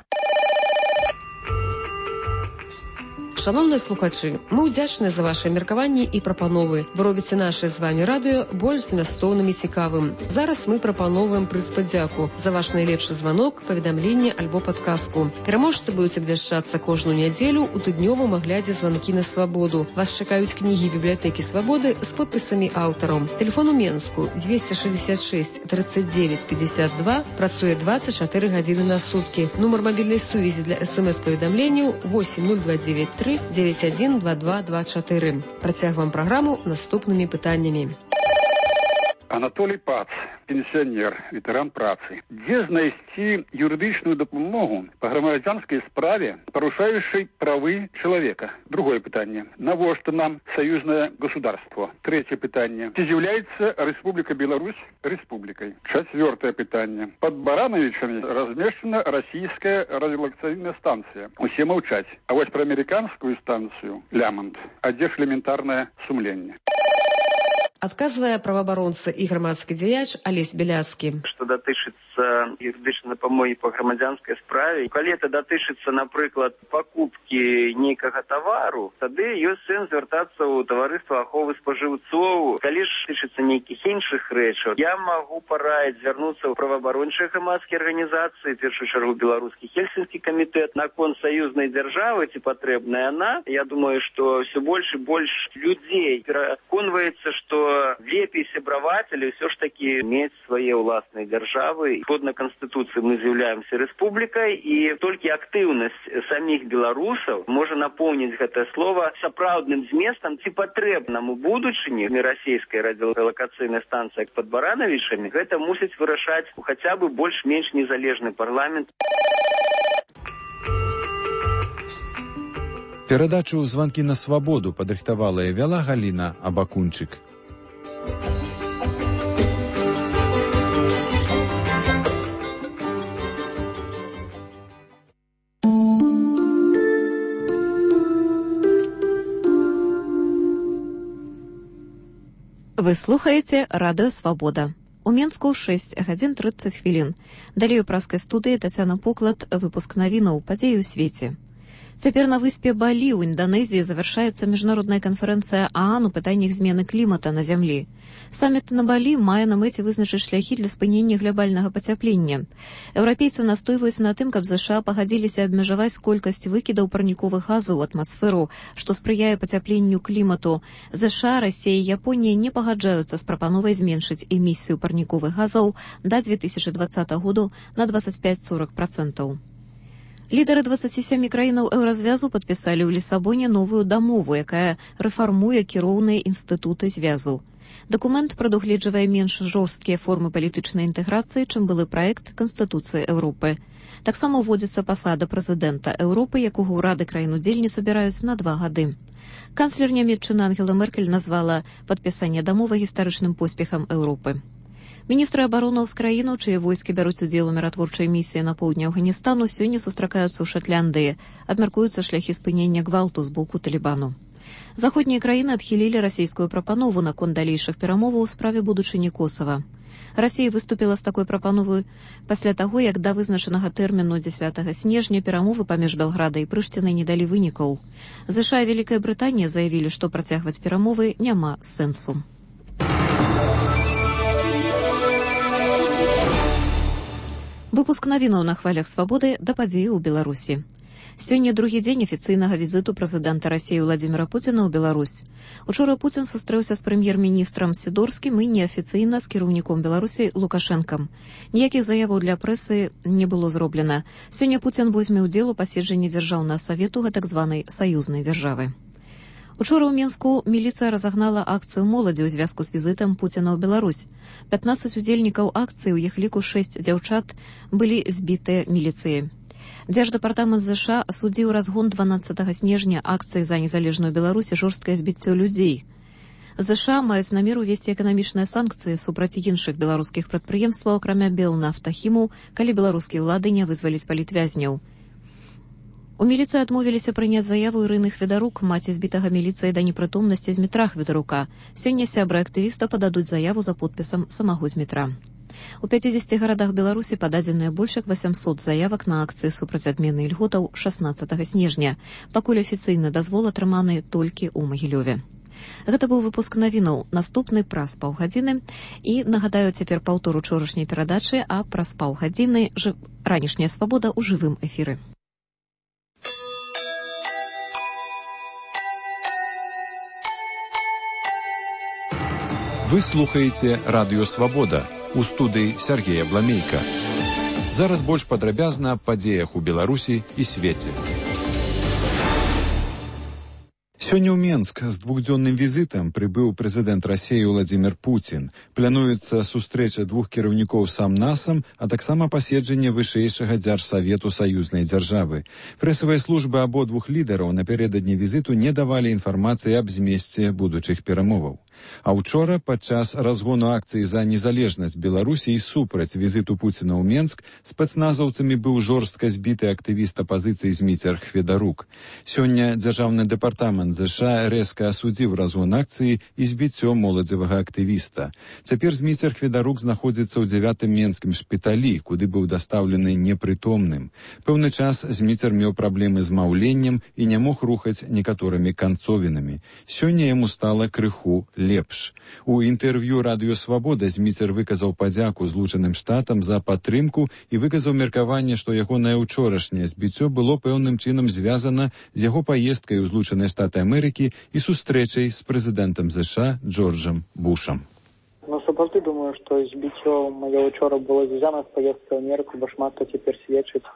Шановныя слухачы, мы ўдзячныя за ваши меркаванні і прапановы. Вы робіце наше з вами радыё больш змястоўным і цікавым. Зараз мы прапановваем прыз падзяку за ваш найлепшы званок, паведамленне альбо падказку. Пераможцы будуць абвяшчацца кожную нядзелю ў тыднёвым аглядзе «Званкі на свабоду». Вас чакаюць кнігі бібліятэкі свабоды з подпісамі аўтараў. Тэлефон у Менску двести шестьдесят шесть тридцать девять пятьдесят два, працуе двадцать четыре гадзіны на суткі. Нумар мабільнай сувязі для эс-эм-эс-паведамленняў восемь ноль два девять три девять один два два два четыре. Працягваем праграму наступнымі пытаннямі. Анатолий Пац, пенсионер, ветеран працы. Где знайсці юридичную допомогу по громадянской справе, порушающей правы человека? Другое питание. Навошта нам союзное государство? Третье питание. Ці является Республика Беларусь республикой? Четвертое питание. Под Барановичами размещена российская радиолокационная станция. Усе молчать. А вот про американскую станцию Лямонт. А где ж элементарное сумление? Адказвае праваабаронца і грамадскі дзеяч Алесь Беляцкі. Што датычыцца датычыцца юрыдычнай дапамогі па грамадзянскай справе. Калі это датычыцца, напрыклад, пакупкі нейкага тавару, тады ёсць сэнс звяртацца ў таварыства аховы спажыўцоў. Калі ж датычыцца нейкіх іншых рэчаў, я магу параіць звярнуцца ў праваабарончыя грамадскія арганізацыі, в першую чаргу беларускі хельсінскі камітэт, наконт саюзнай дзяржавы, ці патрэбная яна. Я думаю, што ўсё больш і больш людзей пераконваецца, што лепей сябраваць, але ўсё ж такі мець свае ўласныя дзяржавы. Згодна Канстытуцыі мы з'яўляемся рэспублікай, і толькі актыўнасць саміх беларусаў можа напоўніць гэтае слова сапраўдным зместам. Ці патрэбнаму будучыні расійскай радыёлакацыйнай станцыі пад Баранавічамі, гэта мусіць вырашаць хаця бы больш-менш незалежны парламент. Перадачу «Званкі на свабоду» падрыхтавала і вяла Галіна Абакунчык. Вы слухаеце радыё «Свабода». У Менску шэсць гадзін трыццаць хвілін. Далей у праскай студыі Тацяна Поклад, выпуск навінаў падзей у свеце. Цяпер на выспе Балі ў Інданезіі завяршаецца міжнародная канферэнцыя ААН у пытаннях змены клімата на зямлі. Саміт на Балі мае на мэце вызначыць шляхі для спынення глобальнага пацяплення. Еўрапейцы настойваюць на тым, каб ЗША пагадзіліся абмежаваць колькасць выкідаў парніковых газаў у атмасферу, што спрыяе пацяпленню клімату. ЗША, Расія і Японія не пагаджаюцца з прапановай зменшыць эмісію парніковых газаў да две тысячы двадцатага году на двадцать пять - сорок процентов. Лідары дваццаці сямі краінаў еўразвязу падпісалі ў Лісабоне новую дамову, якая рэфармуе кіроўныя інстытуты звязу. Дакумент прадугледжвае менш жорсткія формы палітычнай інтэграцыі, чым былы праект Канстытуцыі Еўропы. Таксама ўводзіцца пасада прэзідэнта Еўропы, якога ўрады краін-удзельні сабіраюць на два гады. Канцлер нямецчыны Ангела Меркель назвала падпісанне дамовы гістарычным поспехам Еўропы. Міністры абароны з краінаў, чые войскі бяруць удзел у міратворчай місіі на поўдні Афганістану, сёння сустракаюцца ў Шатландыі. Абмяркуюцца шляхі спынення гвалту з боку Талібану. Заходнія краіны адхілілі расійскую прапанову наконт далейшых перамоваў у справе будучыні Косава. Расія выступіла з такой прапановай пасля таго, як да вызначанага тэрміну дзесятага снежня перамовы паміж Белграда і Прыштінай не далі вынікаў. ЗША і Вялікая Брытанія заявілі, што працягваць перамовы няма сэнсу. Выпуск навінаў на хвалях свабоды да падзеі ў Беларусі. Сёння другі дзень афіцыйнага візіту прэзідэнта Расіі Владзіміра Пуціна ў Беларусь. Учора Пуцін сустрэўся з прэм'ер-міністрам Сідорскім і неафіцыйна з кіраўніком Беларусі Лукашэнкам. Ніякіх заяваў для прэсы не было зроблена. Сёння Пуцін возьме ўдзел у паседжанні дзяржаўнага савету гэтак званай саюзнай дзяржавы. Учора ў Менску міліцыя разагнала акцыю моладзі ў звязку з візітам Пуціна ў Беларусь. пятнадцать удзельнікаў акцыі, у іх ліку шэсць дзяўчат, былі збітыя міліцыяй. Дзярждэпартамент ЗША асудзіў разгон дванаццатага снежня акцыі за незалежную Беларусь і жорсткае збіццё людзей. ЗША маюць намер увесці эканамічныя санкцыі супраць іншых беларускіх прадпрыемстваў, акрамя Белнафтахіму, калі беларускія ўлады не вызваляць палітвязняў. У міліцыі адмовіліся прыняць заяву Ірыны Хведарук, маці збітага міліцыяй да непрытомнасці Змітра Хведарука. Сёння сябры актывіста пададуць заяву за подпісам самого Змітра. У пяцідзесяці гарадах Беларусі пададзеныя больш як восемьсот заявак на акцыі супраць адмены ільготаў шаснаццатага снежня. Пакуль афіцыйны дазвол атрыманы толькі ў Магілёве. Гэта быў выпуск навінаў, наступны праз паўгадзіны. І нагадаю цяпер паўтор учорашняй перадачы, а праз паўгадзіны ж... ранішняя свабода ў жывым эфіры. Вы слухаеце радыё «Свабода». У студыі Сергея Бламейка. Зараз больш падрабязна аб падзеях у Беларусі і свеце. Сёння ў Менск з двухдзённым візітам прыбыў прэзідэнт Расіі Владзімір Пуцін. Плануецца сустрэча двух кіраўнікоў сам-насам, а таксама паседжанне вышэйшага дзяржсавету саюзнай дзяржавы. Прэсавыя службы абодвух лідараў напярэдадні візіту не давалі інфармацыі аб змесце будучых перамоваў. А учора падчас разгону акцыі за незалежнасць Беларусі і супраць візіту Пуціна ў Менск спецназаўцамі быў жорстка збіты актывіст апазіцыі Зміцер Хведарук. Сёння дзяржаўны дэпартамент ЗША рэзка асудзіў разгон акцыі і збіццё моладзевага актывіста. Цяпер Зміцер Хведарук знаходзіцца ў дзявятым менскім шпіталі, куды быў дастаўлены непрытомным. Пэўны час Зміцер меў праблемы з маўленнем і не мог рухаць некаторымі канцовінамі. Сёння яму стала крыху лепш. У інтэрв'ю радыё «Свабода» Зміцер выказаў падзяку Злучаным Штатам за падтрымку і выказаў меркаванне, што ягонае ўчорашняе збіццё было пэўным чынам звязана з яго паездкай у Злучаныя Штаты Амерыкі і сустрэчай з прэзідэнтам ЗША Джорджам Бушам. Ну, сапраўды думаю, што збіццё маё ўчора было звязана з паездкай ў Амерыку, бо шмат хто цяпер сведчыць,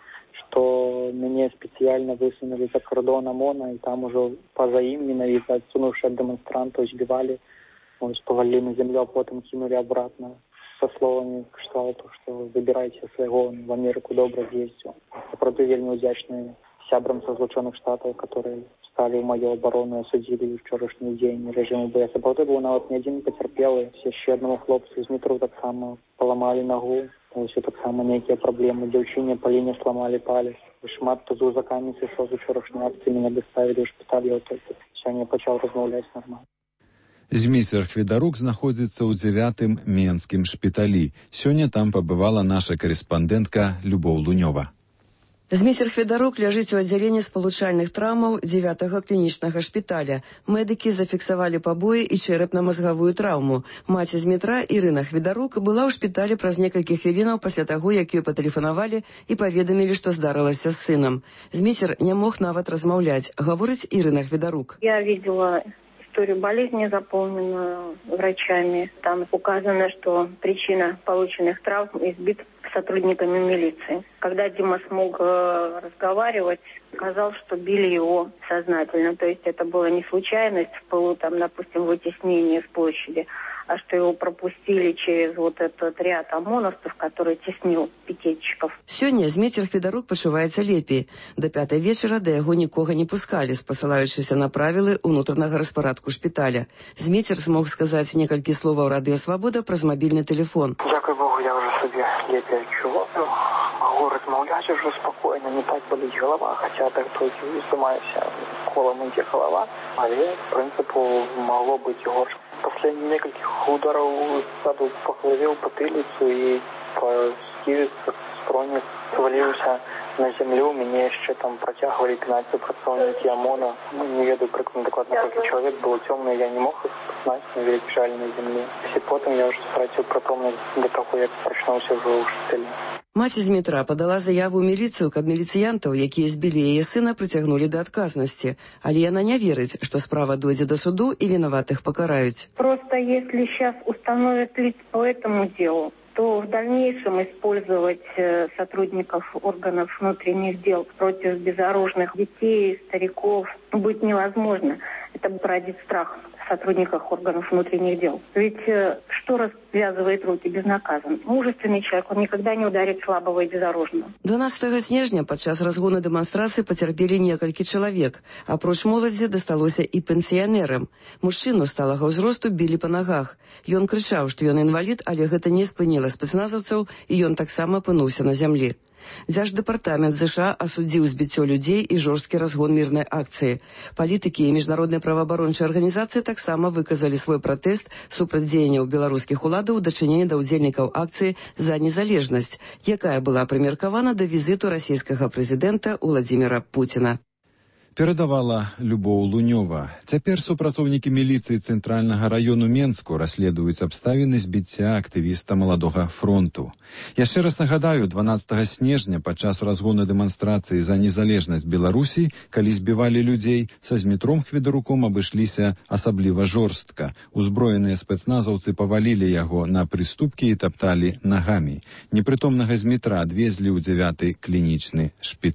што мяне спецыяльна высунулі за кордон ОМОНа, і там ужо па-за ім менавіта адсунуўшы ад дэманстрантаў збівалі, ось павалілі на землю, а потым кінулі абратна со словамі кшталту, што выбірайце свайго, в Амерыку добра з'ездзіў. Сапраўды вельмі ўдзячны сябрам са Злучаных Штатаў, которые стали ў маю абарону, асудзілі ўчорашні дзень рэжыму, бо я сапраўды быў нават не адзін пацярпелы. Яшчэ аднаму хлопцу з метро таксама паламалі нагу, ось таксама нейкія праблемы. Дзяўчыне Паліне сламалі палец. Шмат хто з узакамі сышоў з учорашняй акцыі, мяне даставілі ў шпіталь, я толькі сёння пачаў размаўляць нармальна. Зміцер Хведарук знаходзіцца ў дзявятым менскім шпіталі. Сёння там пабывала наша карэспандэнтка Любоў Лунёва. Зміцер Хведарук ляжыць у аддзяленні спалучальных траўмаў дзявятага клінічнага шпіталя. Медыкі зафіксавалі пабоі і чэрапна-мазгавую траўму. Маці Змітра Ірына Хведарук была ў шпіталі праз некалькі хвілінаў пасля таго, як ёй патэлефанавалі і паведамілі, што здарылася з сынам. Зміцер не мог нават размаўляць, гаворыць Ірына Хведарук. Я видела историю болезни, заполненную врачами. Там указано, что причина полученных травм избит сотрудниками милиции. Когда Дима смог э, разговаривать, сказал, что били его сознательно. То есть это была не случайность в пылу, там, допустим, вытеснения с площади, а что его пропустили через вот этот ряд ОМОНовцев, который теснил пикетчиков. Сёння Зміцер Хведарук пачуваецца лепей. До пятай вечара да яго нікога не пускалі, спасылаючыся на правілы ўнутранага распарадку шпіталя. Зміцер смог сказаць некалькі словаў радыё «Свабода» праз мабільны тэлефон. Дякую Богу, я уже себе лепей адчуваю. Могу размаўляць уже спокойно, не так боліць голова, хотя так толькі здымаюся, колом ідзе голова, але, в принципу, могло быць горш. После нескольких ударов саду по голове, в потылицу и по скивице, строник свалился на землю. Меня еще там протягивали пинать сопротивники ОМОНа. Ну, не ведаю прикладно сколько человек, было темно, я не мог их знать, но лежали на земле. И потом я уже стратил притомность до того, как прочнулся уже у шпиталя. Маці Змітра падала заяву ў міліцыю, каб міліцыянтаў, якія збілі яе сына, прыцягнулі да адказнасці. Але яна не верыць, што справа дойдзе да суду і вінаватых пакараюць. Просто если сейчас установят лиц по этому делу, то в дальнейшем использовать сотрудников органов внутренних дел против безоружных детей, стариков будет невозможно. Это породит страх в сотрудниках органов внутренних дел. Ведь э, что развязывает руки безнаказанно? Мужественный человек, он никогда не ударит слабого и безоружного. дванаццатага снежня падчас разгону дэманстрацыі пацярпелі некалькі чалавек. Апроч моладзі дасталося і пенсіянерам. Мужчыну сталага ўзросту білі па нагах. Ён крычаў, што ён інвалід, але гэта не спыніла спецназаўцаў, і ён таксама апынуўся на зямлі. Дзярждэпартамент ЗША асудзіў збіццё людзей і жорсткі разгон мірнай акцыі. Палітыкі і міжнародныя праваабарончыя арганізацыі таксама выказалі свой пратэст супраць дзеянняў беларускіх уладаў у дачыненні да ўдзельнікаў акцыі за незалежнасць, якая была прымеркавана да візіту расійскага прэзідэнта Уладзіміра Пуціна. Перадавала Любоў Лунёва. Цяпер супрацоўнікі міліцыі цэнтральнага раёну Менску расследуюць абставіны збіцця актывіста Маладога фронту. Яшчэ раз нагадаю, дванаццатага снежня падчас разгону дэманстрацыі за незалежнасць Беларусі, калі збівалі людзей, са Змітром Хведаруком абышліся асабліва жорстка. Узброеныя спецназаўцы павалілі яго на прыступкі і тапталі нагамі. Непрытомнага Змітра адвезлі ў дзявяты клінічны шпіталь.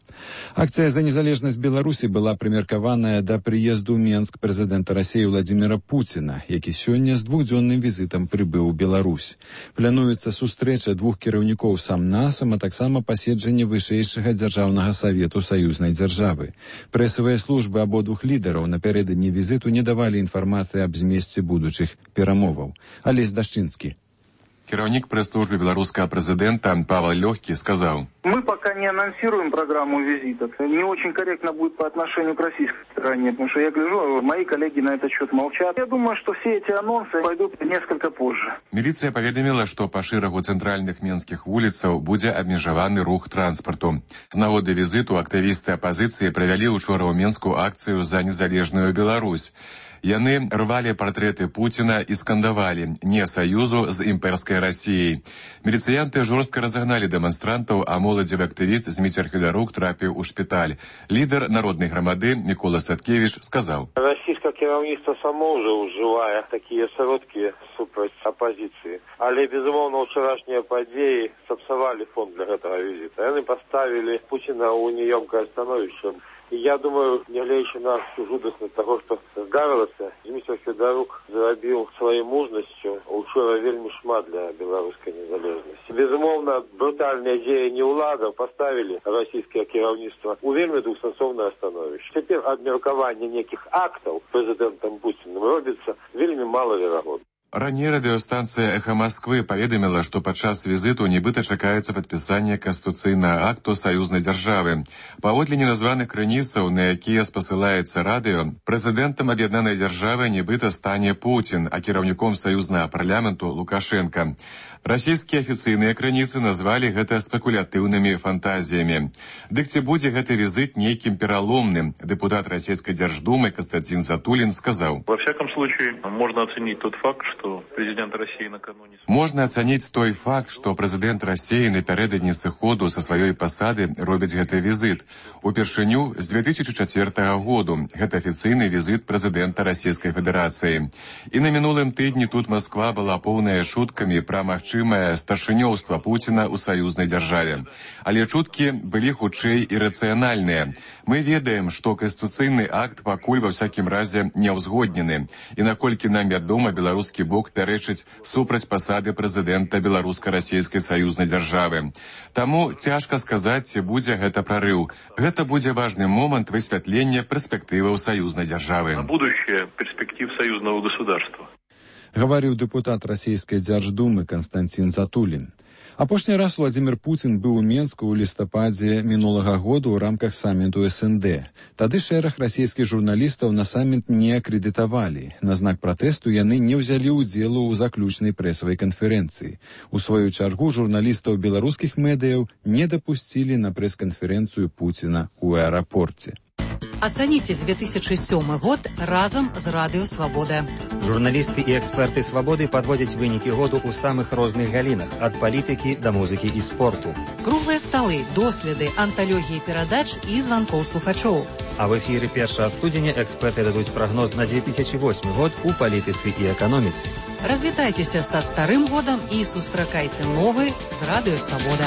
Акцыя за незалежнасць Беларусі была прымеркаваная да прыезду ў Менск прэзідэнта Расіі Владзіміра Пуціна, які сёння з двухдзённым візітам прыбыў у Беларусь. Плануецца сустрэча двух кіраўнікоў сам-насам, а таксама паседжанне вышэйшага дзяржаўнага савету саюзнай дзяржавы. Прэсавыя службы абодвух лідараў напярэдадні візіту не давалі інфармацыі аб змесце будучых перамоваў. Алесь Дашчынскі. Кіраўнік прэс-службы беларускага прэзідэнта Павел Лёгкі сказал: Мы пока не анонсируем программу визитов. Не очень корректно будет по отношению к российской стороне, потому что я гляжу, мои коллеги на этот счет молчат. Я думаю, что все эти анонсы пойдут несколько позже. Міліцыя паведаміла, што па шэрагу цэнтральных менскіх вуліцаў будзе абмежаваны рух транспарту. З нагоды візіту актывісты апазіцыі правялі учора ў Менску акцыю за незалежную Беларусь. Яны рвалі партрэты Пуціна і скандавалі «Не саюзу з імперскай Расіяй». Міліцыянты жорстка разагналі дэманстрантаў, а моладзевы актывіст Зміцер Хідарук трапіў у шпіталь. Лідар народнай грамады Мікола Садкевіч сказаў: Расійскае кіраўніцтва само ўжо ўжывае такія сродкі супраць апазіцыі. Але, безумоўна, ўчарашнія падзеі сапсавалі фон для гэтага візіта. Яны паставілі Пуціна ў неёмкае становішча. И я думаю, нягледзячы на всю жудасность того, что здарылася, Зміцер Хідарук зрабіў сваёй мужнасцю учора вельмі шмат для беларускай незалежнасці. Безумоўна, брутальныя дзеянні ўладаў паставілі расійскае кіраўніцтва у вельмі двухсэнсоўнае становішча. Цяпер абмеркаванне нейкіх актаў прэзідэнтам Пуціным робіцца вельмі малаверагодна. Раней радыёстанцыя «Эхо Москвы» паведаміла, што падчас візіту нібыта чакаецца падпісанне канстытуцыйнага акту саюзнай дзяржавы. Паводле неназваных крыніцаў, на якія спасылаецца радыё, прэзідэнтам аб'яднанай дзяржавы нібыта стане Пуцін, а кіраўніком саюзнага парламенту Лукашенка. Расійскія афіцыйныя крыніцы назвалі гэта спекулятыўнымі фантазіямі. Дык ці будзе гэты візит нейкім пераломным? Дэпутат Расійскай Дзярждумы Константин Затулин сказаў: Во всяком случае, можно оценить тот факт, что президент России накануне... Можна ацаніць той факт, што прэзідэнт Расіі напярэдадні сыходу са сваёй пасады робіць гэты візит. Упершыню з две тысячи чацвёртага году гэта афіцыйны візит прэзідэнта Расійскай Федэрацыі. І на мінулым тыдні тут Москва была поўная шуткамі пра магчымае старшынёўства Пуціна ў саюзнай дзяржаве. Але чуткі былі хутчэй ірацыянальныя. Мы ведаем, што канстытуцыйны акт пакуль ва ўсякім разе не ўзгоднены. І наколькі нам вядома, беларускі бок пярэчыць супраць пасады прэзідэнта беларуска-расійскай саюзнай дзяржавы. Таму цяжка сказаць, ці будзе гэта прарыў. Гэта будзе важны момант высвятлення перспектываў саюзнай дзяржавы. На будущее перспектив союзного государства. Гаварыў дэпутат Расійскай Дзярждумы Константин Затулин. Апошні раз Владзімір Пуцін быў у Менску ў лістападзе мінулага году ў рамках саміту эс эн дэ. Тады шэраг расійскіх журналістаў на саміт не акрэдытавалі. На знак пратэсту яны не ўзялі ўдзелу ў заключнай прэсавай канферэнцыі. У сваю чаргу журналістаў беларускіх медыяў не дапусцілі на прэс-канферэнцыю Пуціна ў аэрапорце. Оцените две тысячи сёмы год разом з Радыё Свабода. Журналісты і эксперты «Свабоды» падводзяць вынікі году ў самых розных галінах, ад палітыкі да музыкі і спорту. Круглыя сталы, доследы, анталогіі перадач і званкоў слухачоў. А в эфіры першага студзеня эксперты дадуць прагноз на две тысячи восьмы год у палітыцы і эканоміцы. Развітайцеся са старым годам і сустракайце новы з Радыё Свабода.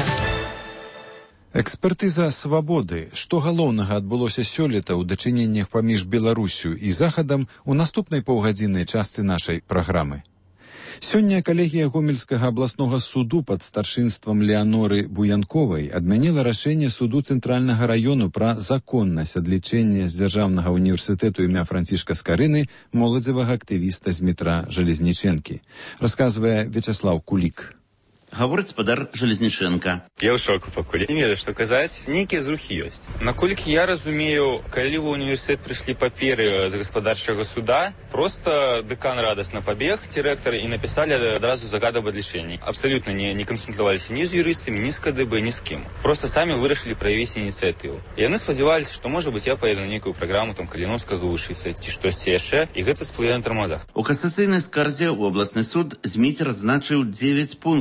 Экспертыза «Свабоды». Што галоўнага адбылося сёлета ў дачыненнях паміж Беларусю і Захадам у наступнай паўгадзіннай частцы нашай праграмы. Сёння калегія Гомельскага абласнога суду пад старшынствам Леаноры Буянковай адмяніла рашэнне суду Цэнтральнага раёну пра законнасць адлічэння з Дзяржаўнага універсітэту імя Францішка Скарыны моладзевага актывіста Змітра Жалезнічэнкі. Расказвае Вячаслав Кулік. Гаворыць спадар Жалезнічэнка. Я ў шоку пакуль. Не ведаю, што казаць. Нейкія зрухі ёсць. Наколькі я разумею, калі ў універсітэт прыйшлі паперы з гаспадарчага суда, проста дэкан радасна пабег, ці рэктар, і напісалі адразу загад аб адлічэнні. Абсалютна не, не кансультаваліся ні з юрыстамі, ні з ка дэ бэ, ні з кім. Проста самі вырашылі праявіць ініцыятыву. Яны спадзяваліся, што, можа быць, я паеду на нейкую праграму там Каліновскага вучыцца, ці штосьці яшчэ, і гэта сплыве на тармазах. У касацыйнай скарзе ў абласны суд Зміцер адзначыў дзевяць пунктаў про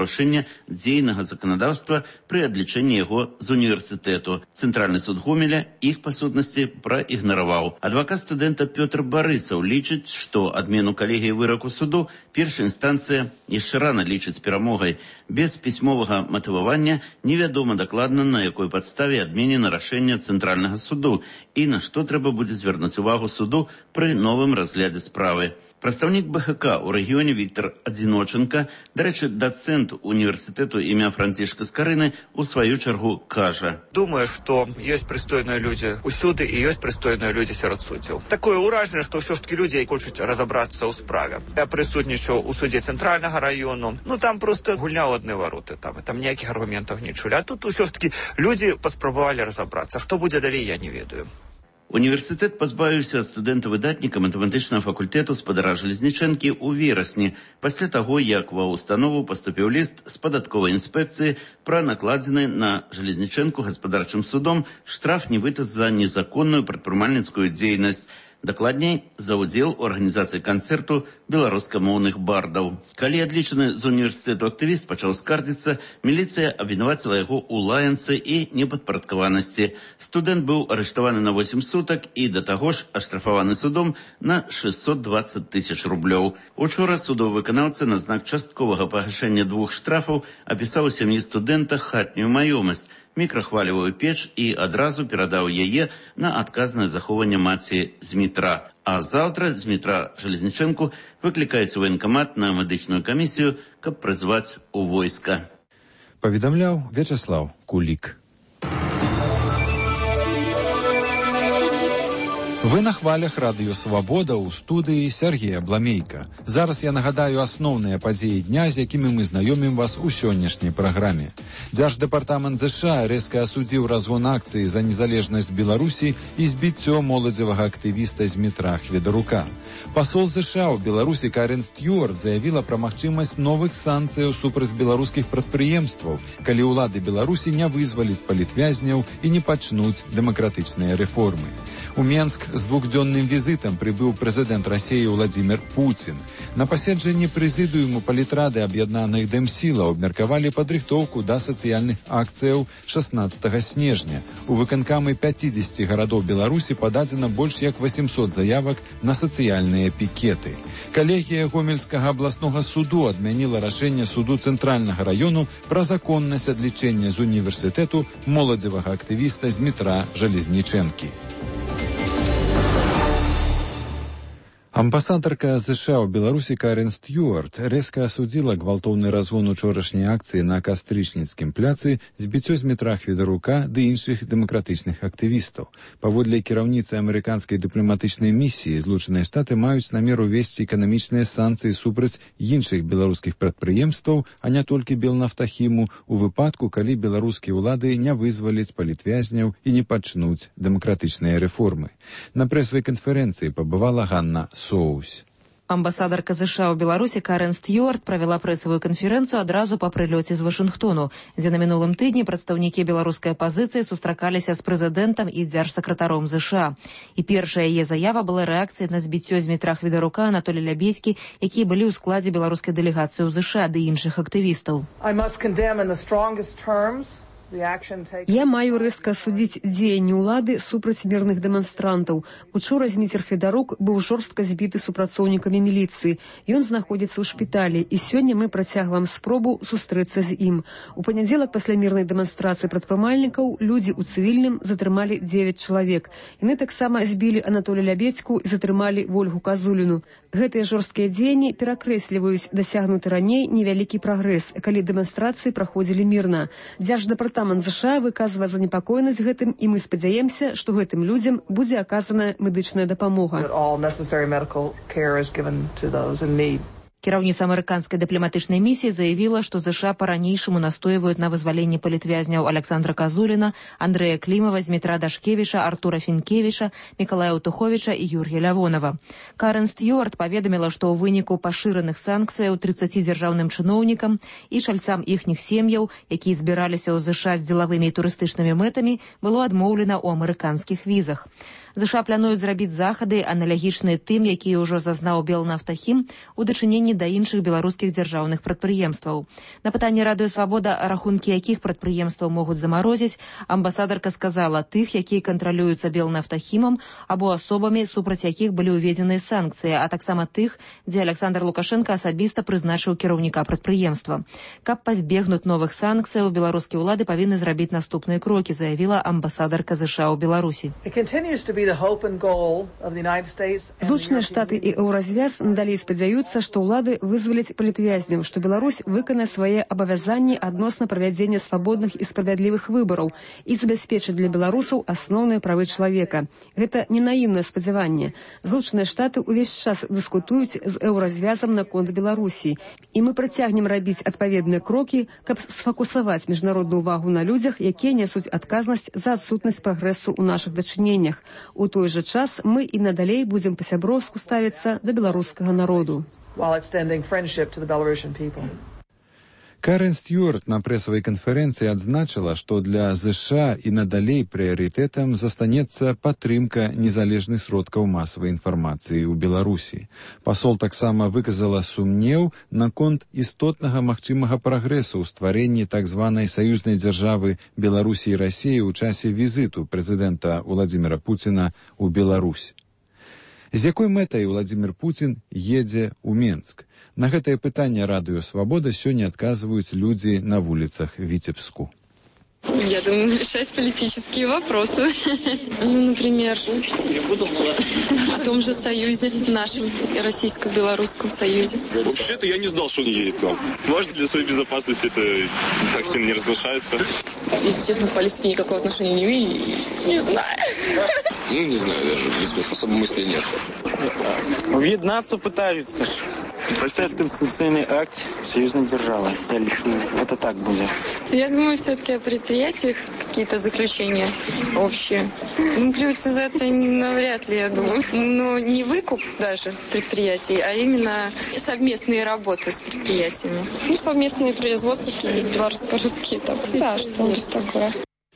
парушэння дзейнага заканадаўства пры адлічэнні яго з універсітэту. Цэнтральны суд Гомеля іх па сутнасці праігнараваў. Адвакат студэнта Пётр Барысаў лічыць, што адмену калегіі выраку суду першая інстанцыя яшчэ рана лічыць перамогай. Без пісьмовага матывавання невядома дакладна, на якой падставе адменена рашэнне Цэнтральнага суду і на што трэба будзе звярнуць увагу суду пры новым разглядзе справы. Прадстаўнік БХК ў рэгіёне Віктор Адзіноченка, дарэчы, дацэнт універсітэту імя Францішка Скарыны, у сваю чаргу кажа: Думаю, што ёсць прыстойныя людзі усюды і ёсць прыстойныя людзі сярод суддзяў. Такое ўражанне, што ўсё ж такі людзі хочуць разабрацца ў справе. Я прысутнічаў у судзе цэнтральнага раёну. Ну там проста гульня ў адны вароты, там там ніякіх аргументаў не чулі. А тут ўсё ж такі людзі паспрабавалі разабрацца. Што будзе далей, я не ведаю. Універсітэт пазбавіўся студэнта-выдатніка матэматычнага факультэту спадара Жалезнічэнкі ў верасні, пасля таго, як ва ўстанову паступіў ліст з падатковай інспекцыі пра накладзены на Жалезнічэнку гаспадарчым судом штраф нібыта за незаконную прадпрымальніцкую дзейнасць. Дакладней, за ўдзел у арганізацыі канцэрту беларускамоўных бардаў. Калі адлічаны з універсітэту актывіст пачаў скардзіцца, міліцыя абвінаваціла яго ў лаянцы і непадпарадкаванасці. Студэнт быў арыштаваны на восем сутак і да таго ж аштрафаваны судом на шэсцьсот дваццаць тысяч рублёў. Учора судовы выканаўца на знак частковага пагашэння двух штрафаў апісаў у сям'і студэнта хатнюю маёмасць, мікрахвалевую печ і адразу перадаў яе на адказнае захоўванне маці з метра. А заўтра з метра Жалезнічэнку выклікаецца ваенкамат на медычную камісію, каб прызваць у войска. Паведамляў Вячаслаў Кулік. Вы на хвалях радыё «Свабода» ў студыі Сергея Бламейка. Зараз я нагадаю асноўныя падзеі дня, з якімі мы знаёмім вас у сённяшняй праграме. Дзярждэпартамент ЗША рэзка асудзіў разгон акцыі за незалежнасць Беларусі і збіццё моладзевага актывіста з метра Хведарука. Пасол ЗША ў Беларусі Карен Стюарт заявіла пра магчымасць новых санкцыяў супраць беларускіх прадпрыемстваў, калі ўлады Беларусі не вызваляць палітвязняў і не пачнуць дэмакратычныя рэформы. У Менск з двухдзённым візітам прыбыў прэзідэнт Расіі Владзімір Пуцін. На паседжанні прэзідыуму палітрады аб'яднаных дэмсілаў абмеркавалі падрыхтоўку да сацыяльных акцыяў шаснаццатага снежня. У выканкамы пяцідзесяці гарадоў Беларусі пададзена больш як восемьсот заявак на сацыяльныя пікеты. Калегія Гомельскага абласнога суду адмяніла рашэнне суду Цэнтральнага раёну пра законнасць адлічэння з універсітэту моладзевага актывіста з метра Жалезнічэнкі. Амбасадарка ЗША ў Беларусі Карен Стюарт рэзка асудзіла гвалтоўны разгон учорашняй акцыі на Кастрычніцкім пляцы, збіццё з метра Хведарука ды іншых дэмакратычных актывістаў. Паводле кіраўніцы амерыканскай дыпламатычнай місіі, Злучаныя Штаты маюць намер увесці эканамічныя санкцыі супраць іншых беларускіх прадпрыемстваў, а не толькі Белнафтахіму, у выпадку, калі беларускія ўлады не вызваляць палітвязняў і не пачнуць дэмакратычныя рэформы. На прэсавай канферэнцыі пабывала Ганна Соус. Амбасадарка ЗША ў Беларусі Карен Стюарт правяла прэсавую канферэнцыю адразу па прылёце з Вашынгтону, дзе на мінулым тыдні прадстаўнікі беларускай апазіцыі сустракаліся з прэзідэнтам і дзяржсакратаром ЗША. І першая яе заява была рэакцыяй на збіццё з метра Хведарука Анатолія Лябедзькі, якія былі ў складзе беларускай дэлегацыі ў ЗША ды іншых актывістаў. Я маю рэзка асудзіць дзеянні ўлады супраць мірных дэманстрантаў. Учора Зміцер Хведарук быў жорстка збіты супрацоўнікамі міліцыі. Ён знаходзіцца ў шпіталі, і сёння мы працягваем спробу сустрэцца з ім. У панядзелак пасля мірнай дэманстрацыі прадпрымальнікаў людзі ў цывільным затрымалі дзевяць чалавек. Яны таксама збілі Анатолія Лябедзьку і затрымалі Вольгу Казуліну. Гэтыя жорсткія дзеянні перакрэсліваюць дасягнуты раней невялікі прагрэс, калі дэманстрацыі праходзілі мірна. Дзярждэпартамент ЗША выказвае занепакоенасць гэтым, і мы спадзяемся, што гэтым людзям будзе аказаная медычная дапамога. Кіраўніца амерыканскай дыпламатычнай місіі заявіла, што ЗША па-ранейшаму настойваюць на вызваленні палітвязняў Александра Казуліна, Андрэя Клімава, Змітра Дашкевіча, Артура Фінкевіча, Мікалая Утуховіча і Юргія Лявонова. Карен Стюарт паведаміла, што ў выніку пашыраных санкцыяў трыццаці дзяржаўным чыноўнікам і чальцам іхніх сем'яў, якія збіраліся ў ЗША з дзелавымі і турыстычнымі мэтамі, было адмоўлена ў амерыканскіх візах. ЗША плануюць зрабіць захады, аналагічныя тым, якія ўжо зазнаў Белнафтахім у дачыненні да іншых беларускіх дзяржаўных прадпрыемстваў. На пытанне Радыё Свабода, рахункі якіх прадпрыемстваў могуць замарозіць, амбасадарка сказала тых, якія кантралююцца Белнафтахімам або асобамі, супраць якіх былі ўведзеныя санкцыі, а таксама тых, дзе Александр Лукашенко асабіста прызначыў кіраўніка прадпрыемства. Каб пазбегнуць новых санкцыяў, беларускія ўлады павінны зрабіць наступныя крокі, заявіла амбасадарка ЗША ў Беларусі. Злучаныя Штаты і Еўразвяз надалей спадзяюцца, што ўлады вызваляць палітвязняў, што Беларусь выканае свае абавязанні адносна правядзення свабодных і справядлівых выбараў і забяспечыць для беларусаў асноўныя правы чалавека. Гэта не наіўнае спадзяванне. Злучаныя Штаты ўвесь час дыскутуюць з Еўразвязам наконт Беларусі, і мы працягнем рабіць адпаведныя крокі, каб сфокусаваць міжнародную увагу на людзях, якія нясуць адказнасць за адсутнасць прагрэсу ў нашых дачыненнях. У той жа час мы і надалей будзем па-сяброўску ставіцца да беларускага народу. Карен Стюарт на прэсавай канферэнцыі адзначыла, што для ЗША і надалей прыярытэтам застанецца падтрымка незалежных сродкаў масавай інфармацыі ў Беларусі. Пасол таксама выказала сумнеў наконт істотнага магчымага прагрэсу ў стварэнні так званай саюзнай дзяржавы Беларусі і Расіі ў часе візіту прэзідэнта Владзіміра Пуціна ў Беларусь. З якой мэтай Владзімір Пуцін едзе ў Менск? На гэтае пытанне Радыё Свабода сёння адказваюць людзі на вуліцах Віцебску. Я думаю, решать политические вопросы. Ну, например, о том же союзе, нашем российско-белорусском союзе. Вообще-то я не знал, что он едет там. Может, для своей безопасности это так сильно не разглашается. Если честно, к политике никакого отношения не имею, не знаю. Ну, не знаю даже, в принципе, особо мысли нет. Объединяться пытаются. Поставить конституционный акт союзной державы. Я лично это так будет. Я думаю, все-таки о предприятиях какие-то заключения общие. Ну, приватизация навряд ли, я думаю. Но не выкуп даже предприятий, а именно совместные работы с предприятиями. Ну, совместные производства, какие-нибудь белорусско-русские. Там. Да, что-нибудь такое.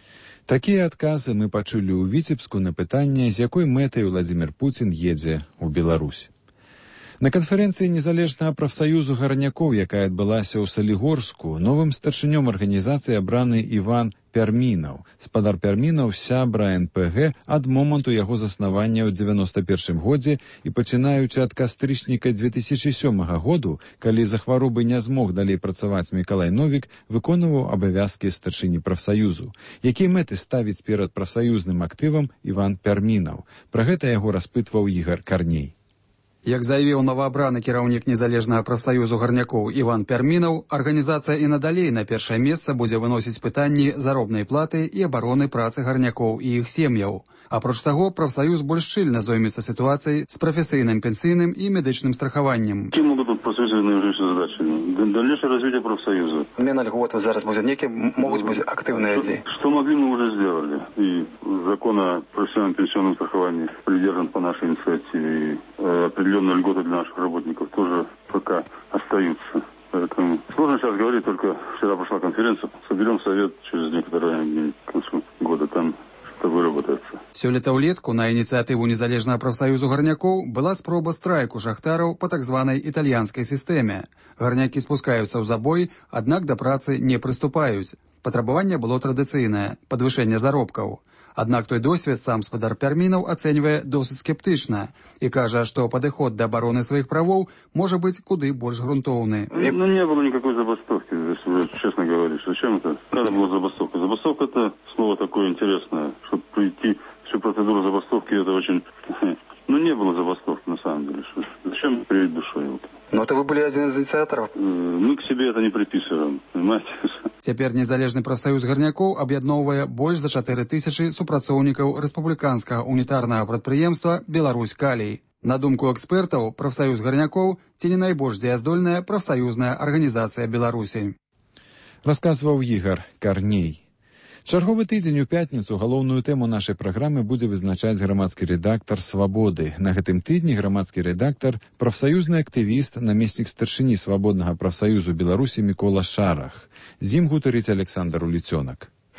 Такія адказы мы пачулі ў Віцебску на пытанне, з якой мэтай Владзімір Пуцін едзе ў Беларусь. На канферэнцыі незалежнага прафсаюзу гарнякоў, якая адбылася ў Салігорску, новым старшынём арганізацыі абраны Іван Пярмінаў. Спадар Пярмінаў сябра эн пэ гэ ад моманту яго заснавання ў дзевяноста першым годзе і пачынаючы ад кастрычніка дзве тысячы сёмага году, калі за хваробы не змог далей працаваць Мікалай Новік, выконваў абавязкі старшыні прафсаюзу. Якія мэты ставіць перад прафсаюзным актывам Іван Пярмінаў? Пра гэта яго распытваў Ігар Карней. Як заявіў новаабраны кіраўнік незалежнага прафсаюзу гарнякоў Іван Пярмінаў, арганізацыя і надалей на першае месца будзе выносіць пытанні заробнай платы і абароны працы гарнякоў і іх сем'яў. Апроч таго, прафсаюз больш шчыльна зоймецца сітуацыяй з прафесійным пенсійным і медычным страхаваннем. Чым могуць профсоюзы вырашыць задачы? Дальнейшее развитие профсоюза. Змена льгот зараз будзе некие, могуць быць актыўныя дзеі. Что могли, мы уже сделали. И закон о профессиональном пенсионном страховании придержан по нашей инициативе. Определенные льготы для наших работников тоже пока остаются. Поэтому сложно сейчас говорить, только вчера прошла конференция. Соберем совет через некоторое время, к концу года там выработается. Сёлета ўлетку на ініцыятыву незалежнага прафсаюзу гарнякоў была спроба страйку шахтараў па так званай італьянскай сістэме. Гарнякі спускаюцца ў забой, аднак да працы не прыступаюць. Патрабаванне было традыцыйнае – падвышэнне заробкаў. Аднак той досвед сам спадар Пярмінаў ацэньвае досыць скептычна і кажа, што падыход да абароны сваіх правоў можа быць куды больш грунтоўны. Ну, не было никакой забастовки, если честно говорить. Зачем это? Когда была забастовка? Забастовка – это слово такое интересное, чтобы пройти всю процедуру забастовки, это очень... Ну, не было забастовки, на самом деле. Зачем привить душой? Но это вы были один из инициаторов. Мы к себе это не приписываем, понимаете? Цяпер незалежны прафсаюз гарнякоў аб'ядноўвае больш за чатыры тысячы супрацоўнікаў рэспубліканскага унітарнага прадпрыемства «Беларусь Калій». На думку экспертаў, прафсаюз гарнякоў ці не найбольш дзеяздольная прафсаюзная арганізацыя Беларусі. Расказваў Ігар Карней. Чарговы тыдзень у пятніцу галоўную тэму нашай праграмы будзе вызначаць грамадскі рэдактар «Свабоды». На гэтым тыдні грамадскі рэдактар, прафсаюзны актывіст, намеснік старшыні свабоднага прафсаюзу Беларусі Мікола Шарах. З ім гутарыць Александр Уліцёнак.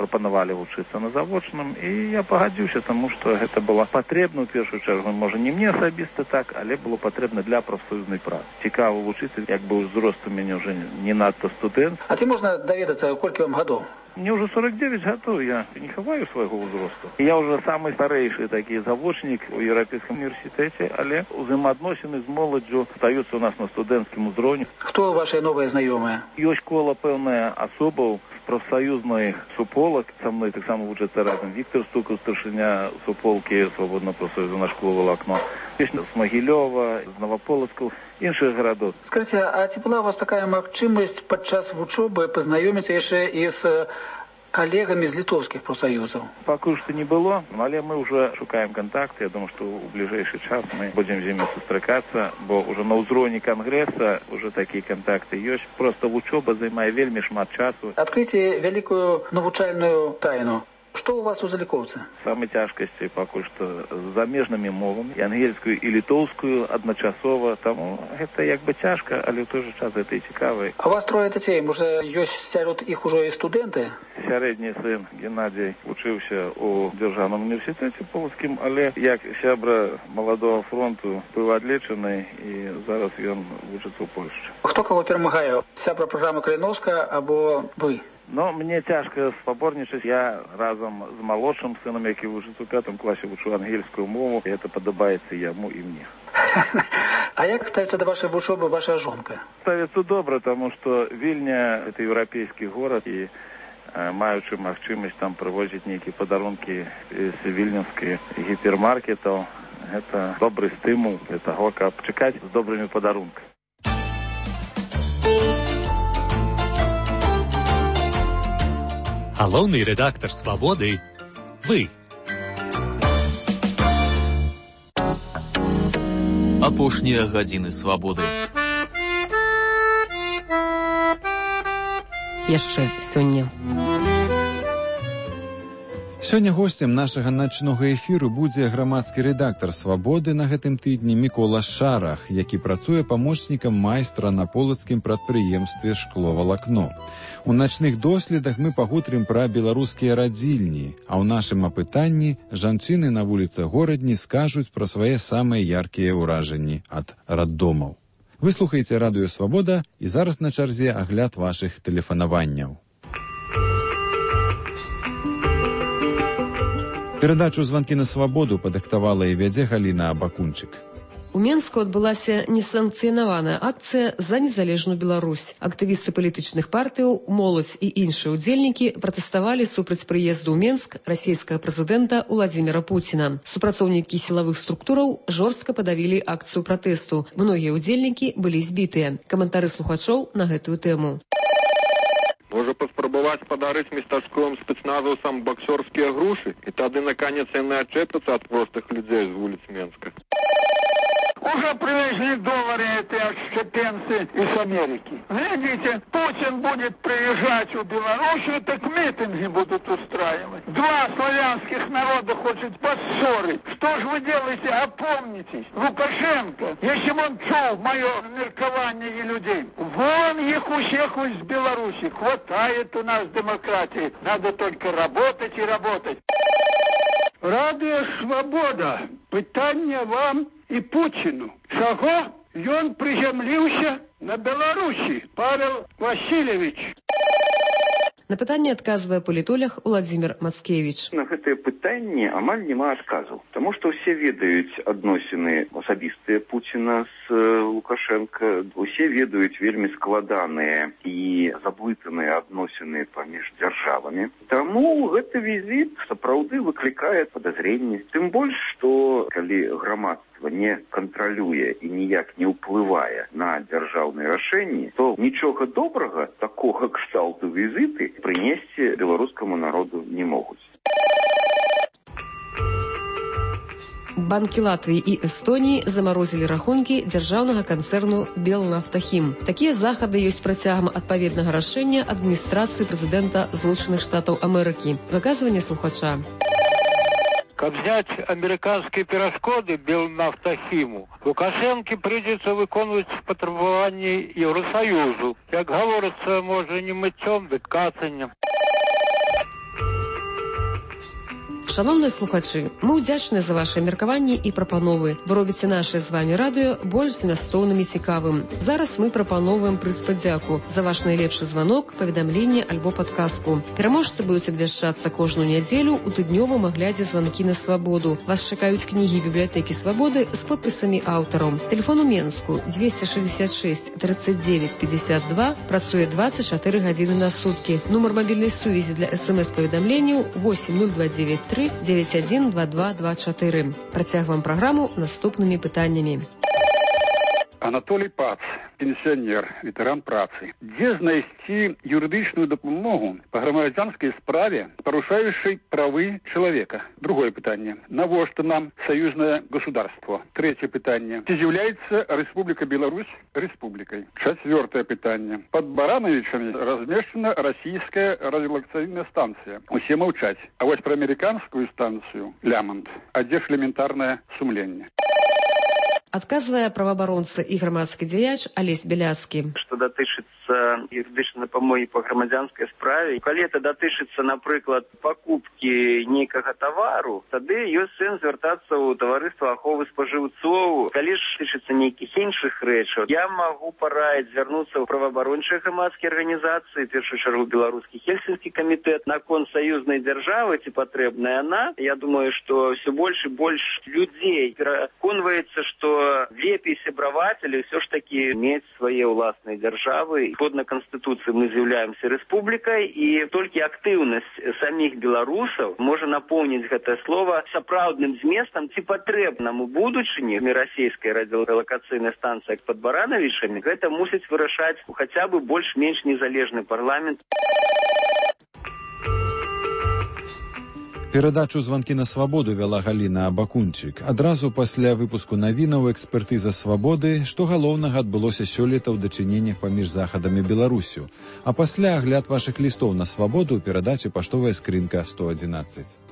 прапанавалі вучыцца на завочным, і я пагадзіўся, таму што гэта было патрэбна ў першую чаргу, можа не мне асабіста так, але было патрэбна для прафсаюзнай працы. Цікава вучыцца, як бы ўзрост у мяне ўжо не надта студэнт. А ці можна даведацца, колькі вам гадоў? Мне уже сорок девять гадоў, я не хаваю свайго ўзросту. Я уже самы старэйшы такі завочнік у Еўрапейскім універсітэце, але узаемаадносіны з моладдзю стаюцца у нас на студэнцкім узроўні. Хто вашыя новыя знаёмыя? Ёсць кола пэўная асобаў з прафсаюзных суполак. Са мной таксама вучыцца разам Віктор Стукаў, старшыня суполкі свабодна прафсаюза школы «Валакно». Ёсць з Магілёва, з Новаполацкаў, іншых гарадоў. Скажыце, а ці была у вас такая магчымасць падчас вучобы пазнаёміцца яшчэ і з коллегами з літоўскіх прафсаюзаў? Пакуль што не было, але мы ўжо шукаем контакты. Я думаю, што ў бліжэйшы час мы будзем з імі сустракацца, бо ўжо на ўзроўні кангрэса ўжо такія контакты ёсць. Проста вучоба займае вельмі шмат часу. Адкрыйце вялікую навучальную тайну. Што у вас у залікоўцы? Самай цяжкасці пакуль што з замежнымі мовамі, і ангельскую, і літоўскую адначасова. Таму гэта як бы цяжка, але ў той жа час гэта і цікава. А у вас трое дзяцей, можа, ёсць сярод іх ужо і студэнты? Сярэдні сын Геннадзій вучыўся ў дзяржаўным універсітэце полацкім, але як сябра маладога фронту быў адлечаны, і зараз ён вучыцца ў Польшчы. Хто каго перамагае? Сябра праграмы Каліновская або вы? Но мне цяжка спаборнічаць. Я разам з малодшым сынам, які вучыцца ў пятым класе, вучу ангельскую мову, і гэта падабаецца яму і мне. А як ставіцца да вашай вучобы ваша жонка? Ставіцца добра, таму што Вільня – гэта еўрапейскі горад, і маючы магчымасць там прывозіць нейкія падарункі з вільнюскіх гіпермаркетаў, гэта добры стымул для таго, каб чакаць з добрымі падарункамі. Галоўны рэдактар «Свабоды» – вы. Апошнія гадзіны свабоды. Яшчэ сёння. Сёння госцем нашага начнога эфіру будзе грамадскі рэдактар «Свабоды» на гэтым тыдні Мікола Шарах, які працуе памочнікам майстра на полацкім прадпрыемстве «Шкло-Валакно». У начных доследах мы пагутрым пра беларускія радзільні, а ў нашым апытанні жанчыны на вуліцах горадні скажуць пра свае самыя яркія ўражанні ад раддомаў. Вы слухаеце радыё «Свабода», і зараз на чарзе агляд вашых тэлефанаванняў. Перадачу «Званкі на свабоду» падыктавала і вядзе Галіна Абакунчык. У Менску адбылася несанкцыянаваная акцыя за незалежную Беларусь. Актывісты палітычных партыяў, моладзь і іншыя ўдзельнікі пратэставалі супраць прыезду ў Менск расійскага прэзідэнта Уладзіміра Пуціна. Супрацоўнікі сілавых структураў жорстка падавілі акцыю пратэсту. Многія ўдзельнікі былі збітыя. Каментары слухачоў на гэтую тэму. Можа паспрабаваць падарыць местачковым спецназаўцам баксёрскія грушы, і тады наконец яны адчэпяцца ад простых людзей з вуліц Менска. Уже привезли доллары эти отщепенцы из Америки. Видите, Путин будет приезжать в Белоруссию, так митинги будут устраивать. Два славянских народа хочет поссорить. Что же вы делаете? Опомнитесь. Лукашенко, если бы он чул мое меркование и людей, вон их у всех из Беларуси. Хватает у нас демократии. Надо только работать и работать. Радыё «Свабода». Пытанне вам і Пуціну. Чаго ён прызямліўся на Беларусі? Павел Васильевич. На пытанне адказвае палітолог Уладзімір Мацкевіч. На гэтае пытанне амаль няма адказу, таму што ўсе ведаюць адносіны асабістыя Пуціна з Лукашенко, усе ведаюць вельмі складаныя і заблытаныя адносіны паміж дзяржавамі. Таму гэты візіт сапраўды выклікае падазренні. Тым больш, што калі грамадства не кантралюе і ніяк не ўплывае на дзяржаўныя рашэнні, то нічога добрага такога кшталту візіты прынесці беларускаму народу не могуць. Банкі Латвіі і Эстоніі замарозілі рахункі дзяржаўнага канцэрну «Белнафтахім». Такія захады ёсць працягам адпаведнага рашэння адміністрацыі прэзідэнта Злучаных Штатаў Амерыкі. Выказванне слухача. Каб зняць амерыканскія перашкоды Белнафтахіму, Лукашэнке прыйдзецца выконваць патрабаванні Еўрасаюзу. Як гаворыцца, можа, не мыццём, дык кацаннем. Шановныя слухачы, мы ўдзячныя за ваши меркаванні і прапановы. Вы робіце наше з вами радыё больш змястоўным і цікавым. Зараз мы прапановваем прыз падзяку за ваш найлепшы званок, паведамленне альбо падказку. Пераможцы будуць абвяшчацца кожную нядзелю ў тыднёвым аглядзе званкі на свабоду. Вас чакаюць кнігі бібліятэкі свабоды з подпісамі аўтараў. Телефон у Менску двести шестьдесят шесть тридцать девять пятьдесят два, працуе двадцать четыре гадзіны на суткі. Нумар мабільнай сувязі для смс-паведамленняў восемь нуль два девять три девять один два два два четыре. Працягваем праграму наступнымі пытаннямі. Анатолий Пац, пенсионер, ветеран працы. Где знайсці юридичную допомогу по громадянской справе, порушающей правы человека? Другое питание. Навошта нам союзное государство? Третье питание. Ці является Республика Беларусь республикой? Четвертое питание. Под Барановичами размещена российская радиолокационная станция. Усе молчать. А вот про американскую станцию Лямонт. А где ж элементарное сумление? Адказвае праваабаронца і грамадскі дзеяч Алесь Беляцкі. Што датычыцца юрыдычнай дапамогі па грамадзянскай справе, калі это датычыцца, напрыклад, пакупкі нейкага тавару, тады ёсць сэнс звяртацца ў таварыства аховы спажыўцоў. Калі ж датычыцца нейкіх іншых рэчаў, я магу параіць звярнуцца ў праваабарончыя грамадскія арганізацыі, в першую чаргу беларускі хельсінскі камітэт, наконт саюзнай дзяржавы, ці патрэбная яна. Я думаю, што ўсё больш і больш людзей пераконваецца, што лепей сябраваць, але ўсё ж такі мець свае ўласныя дзяржавы. Згодна Конституцыі мы з'яўляемся рэспублікай, і толькі актыўнасць саміх беларусаў можа напоўніць гэтае слова сапраўдным зместам. Ці патрэбнаму будучыні расійскай радыёлакацыйнай станцыі пад Барановічамі, гэта мусіць вырашаць хаця бы больш-менш незалежны парламент. Перадачу «Званкі на свабоду» вяла Галіна Абакунчык. Адразу пасля выпуску навінаў экспертыза свабоды, што галоўнага адбылося сёлета ў дачыненнях паміж Захадам і Беларусю. А пасля агляд вашых лістоў на свабоду ў перадачы «Паштовая скрынка сто адзінаццаць».